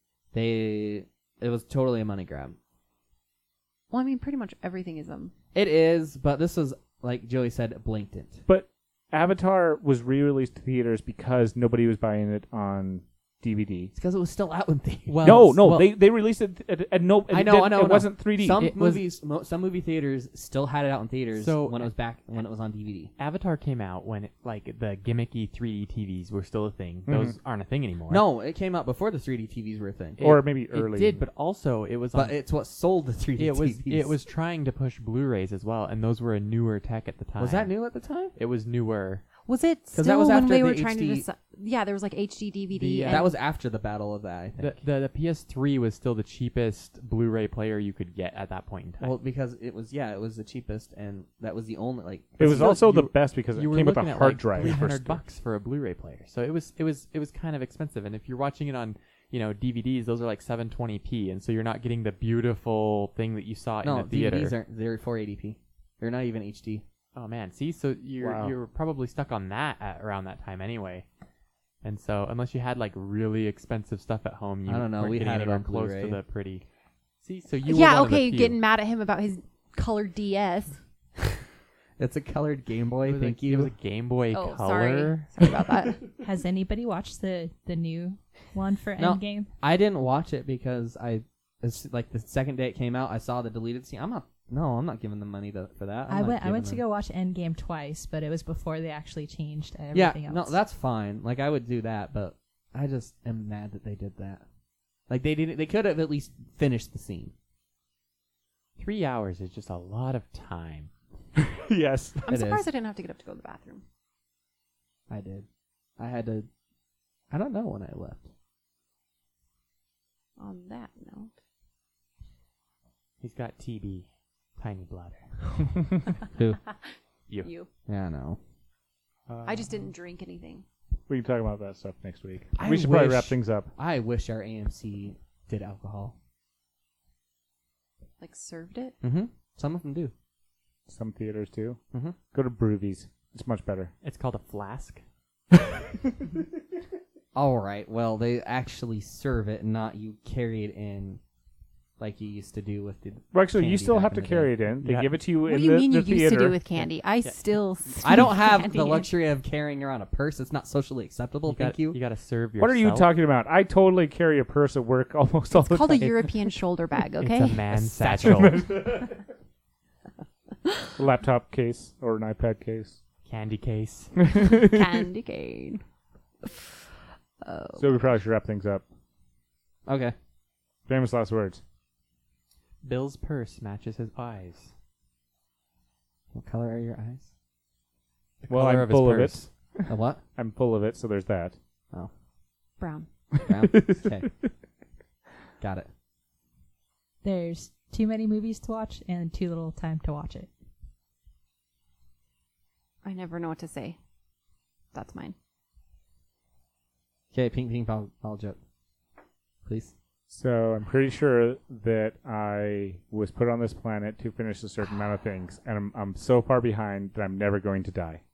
Speaker 1: It was totally a money grab.
Speaker 3: Well, I mean, pretty much everything is
Speaker 1: It is, but this was like Joey said, blatant.
Speaker 6: But Avatar was re-released to theaters because nobody was buying it on DVD.
Speaker 1: It's because it was still out in theaters.
Speaker 5: Well,
Speaker 6: No, they released it at no.
Speaker 1: I know.
Speaker 6: It wasn't 3D.
Speaker 1: Some
Speaker 5: It was-
Speaker 1: movies, some movie theaters still had it out in theaters
Speaker 5: So-
Speaker 1: when it was on DVD.
Speaker 5: Avatar came out when the gimmicky 3D TVs were still a thing. Those aren't a thing anymore.
Speaker 1: No, it came out before the 3D TVs were a thing.
Speaker 6: Or maybe early.
Speaker 5: It did, but also it was.
Speaker 1: But
Speaker 5: on,
Speaker 1: it's what sold the 3D TVs.
Speaker 5: it was trying to push Blu-rays as well, and those were a newer tech at the time.
Speaker 1: Was that new at the time?
Speaker 5: It was newer.
Speaker 3: Was it
Speaker 1: 'Cause that
Speaker 3: still
Speaker 1: was
Speaker 3: when
Speaker 1: after
Speaker 3: they
Speaker 1: the
Speaker 3: were trying to
Speaker 1: HD
Speaker 3: decide? Yeah, there was like HD DVD.
Speaker 5: The,
Speaker 3: and
Speaker 1: That was after the battle of that, I think.
Speaker 5: The PS3 was still the cheapest Blu-ray player you could get at that point in time.
Speaker 1: Well, because it was the cheapest, and that was the only like.
Speaker 6: It was
Speaker 5: still,
Speaker 6: also the
Speaker 5: you-
Speaker 6: best because it
Speaker 5: you were
Speaker 6: came with a
Speaker 5: looking at
Speaker 6: hard
Speaker 5: like
Speaker 6: drive. first.
Speaker 5: $300 for a Blu-ray player, so it was kind of expensive. And if you're watching it on DVDs, those are like 720p, and so you're not getting the beautiful thing that you saw in
Speaker 1: No,
Speaker 5: the theater.
Speaker 1: DVDs aren't. They're 480p. They're not even HD.
Speaker 5: Oh man, see, so
Speaker 6: Wow.
Speaker 5: you're probably stuck on that around that time anyway. And so unless you had like really expensive stuff at home, you
Speaker 1: I don't know,
Speaker 5: weren't
Speaker 1: we
Speaker 5: getting
Speaker 1: had it
Speaker 5: anywhere
Speaker 1: on
Speaker 5: close
Speaker 1: Blu-ray.
Speaker 5: to the pretty. See, so you were
Speaker 3: yeah,
Speaker 5: one of the
Speaker 3: okay,
Speaker 5: few.
Speaker 3: getting mad at him about his colored DS.
Speaker 1: It's a colored Game Boy.
Speaker 5: It was
Speaker 1: Thank
Speaker 5: It
Speaker 1: you.
Speaker 5: was a Game Boy
Speaker 3: Oh,
Speaker 5: Color.
Speaker 3: sorry about that.
Speaker 2: Has anybody watched the new one for
Speaker 1: No.
Speaker 2: Endgame?
Speaker 1: I didn't watch it because it's like the second day it came out, I saw the deleted scene. I'm not giving them money for that.
Speaker 2: I went to go watch Endgame twice, but it was before they actually changed
Speaker 1: Yeah,
Speaker 2: everything
Speaker 1: no,
Speaker 2: else.
Speaker 1: that's fine. Like I would do that, but I just am mad that they did that. Like they didn't. They could have at least finished the scene.
Speaker 5: 3 hours is just a lot of time.
Speaker 6: Yes.
Speaker 3: I'm
Speaker 1: It
Speaker 3: surprised
Speaker 1: is.
Speaker 3: I didn't have to get up to go to the bathroom.
Speaker 1: I did. I had to. I don't know when I left.
Speaker 3: On that note,
Speaker 5: He's got TB, tiny bladder.
Speaker 1: Who?
Speaker 3: you.
Speaker 1: Yeah, I know.
Speaker 3: I just didn't drink anything.
Speaker 6: We can talk about that stuff next week.
Speaker 1: I
Speaker 6: We should probably
Speaker 1: wish-
Speaker 6: wrap things up.
Speaker 1: I wish our AMC did alcohol.
Speaker 3: Like served it.
Speaker 1: Mm-hmm. Some of them do.
Speaker 6: Some theaters too.
Speaker 1: Mm-hmm.
Speaker 6: Go to Broovies. It's much better.
Speaker 5: It's called a flask.
Speaker 1: All right. Well, they actually serve it, not you carry it in like you used to do with the.
Speaker 6: Well, actually, you
Speaker 1: candy
Speaker 6: still
Speaker 1: back
Speaker 6: have
Speaker 1: in
Speaker 6: to
Speaker 1: the
Speaker 6: carry
Speaker 1: day.
Speaker 6: it in. They
Speaker 5: Yeah.
Speaker 6: give it to you
Speaker 3: What
Speaker 6: in
Speaker 3: do you mean
Speaker 6: the
Speaker 3: you
Speaker 6: theater.
Speaker 3: used to do with candy? I still.
Speaker 1: I don't have
Speaker 3: candy
Speaker 1: the
Speaker 3: in.
Speaker 1: luxury of carrying around a purse. It's not socially acceptable. Thank you.
Speaker 5: You got to serve yourself.
Speaker 6: What are you talking about? I totally carry a purse at work almost all
Speaker 3: It's
Speaker 6: the
Speaker 3: called a
Speaker 6: time.
Speaker 3: European shoulder bag. Okay.
Speaker 5: It's a man satchel.
Speaker 4: A laptop case or an iPad case.
Speaker 5: Candy case.
Speaker 3: Candy cane. Oh.
Speaker 4: So we probably should wrap things up.
Speaker 1: Okay.
Speaker 4: Famous last words.
Speaker 5: Bill's purse matches his eyes.
Speaker 1: What color are your eyes?
Speaker 5: The
Speaker 4: Well,
Speaker 5: color
Speaker 4: I'm
Speaker 5: of his
Speaker 4: full of
Speaker 5: purse.
Speaker 4: it.
Speaker 1: A what?
Speaker 4: I'm full of it, so there's that.
Speaker 3: Brown.
Speaker 1: Brown? Okay. Got it.
Speaker 2: There's too many movies to watch and too little time to watch it.
Speaker 3: I never know what to say. That's mine.
Speaker 1: Okay, ping ball joke. Please.
Speaker 4: So I'm pretty sure that I was put on this planet to finish a certain amount of things, and I'm so far behind that I'm never going to die.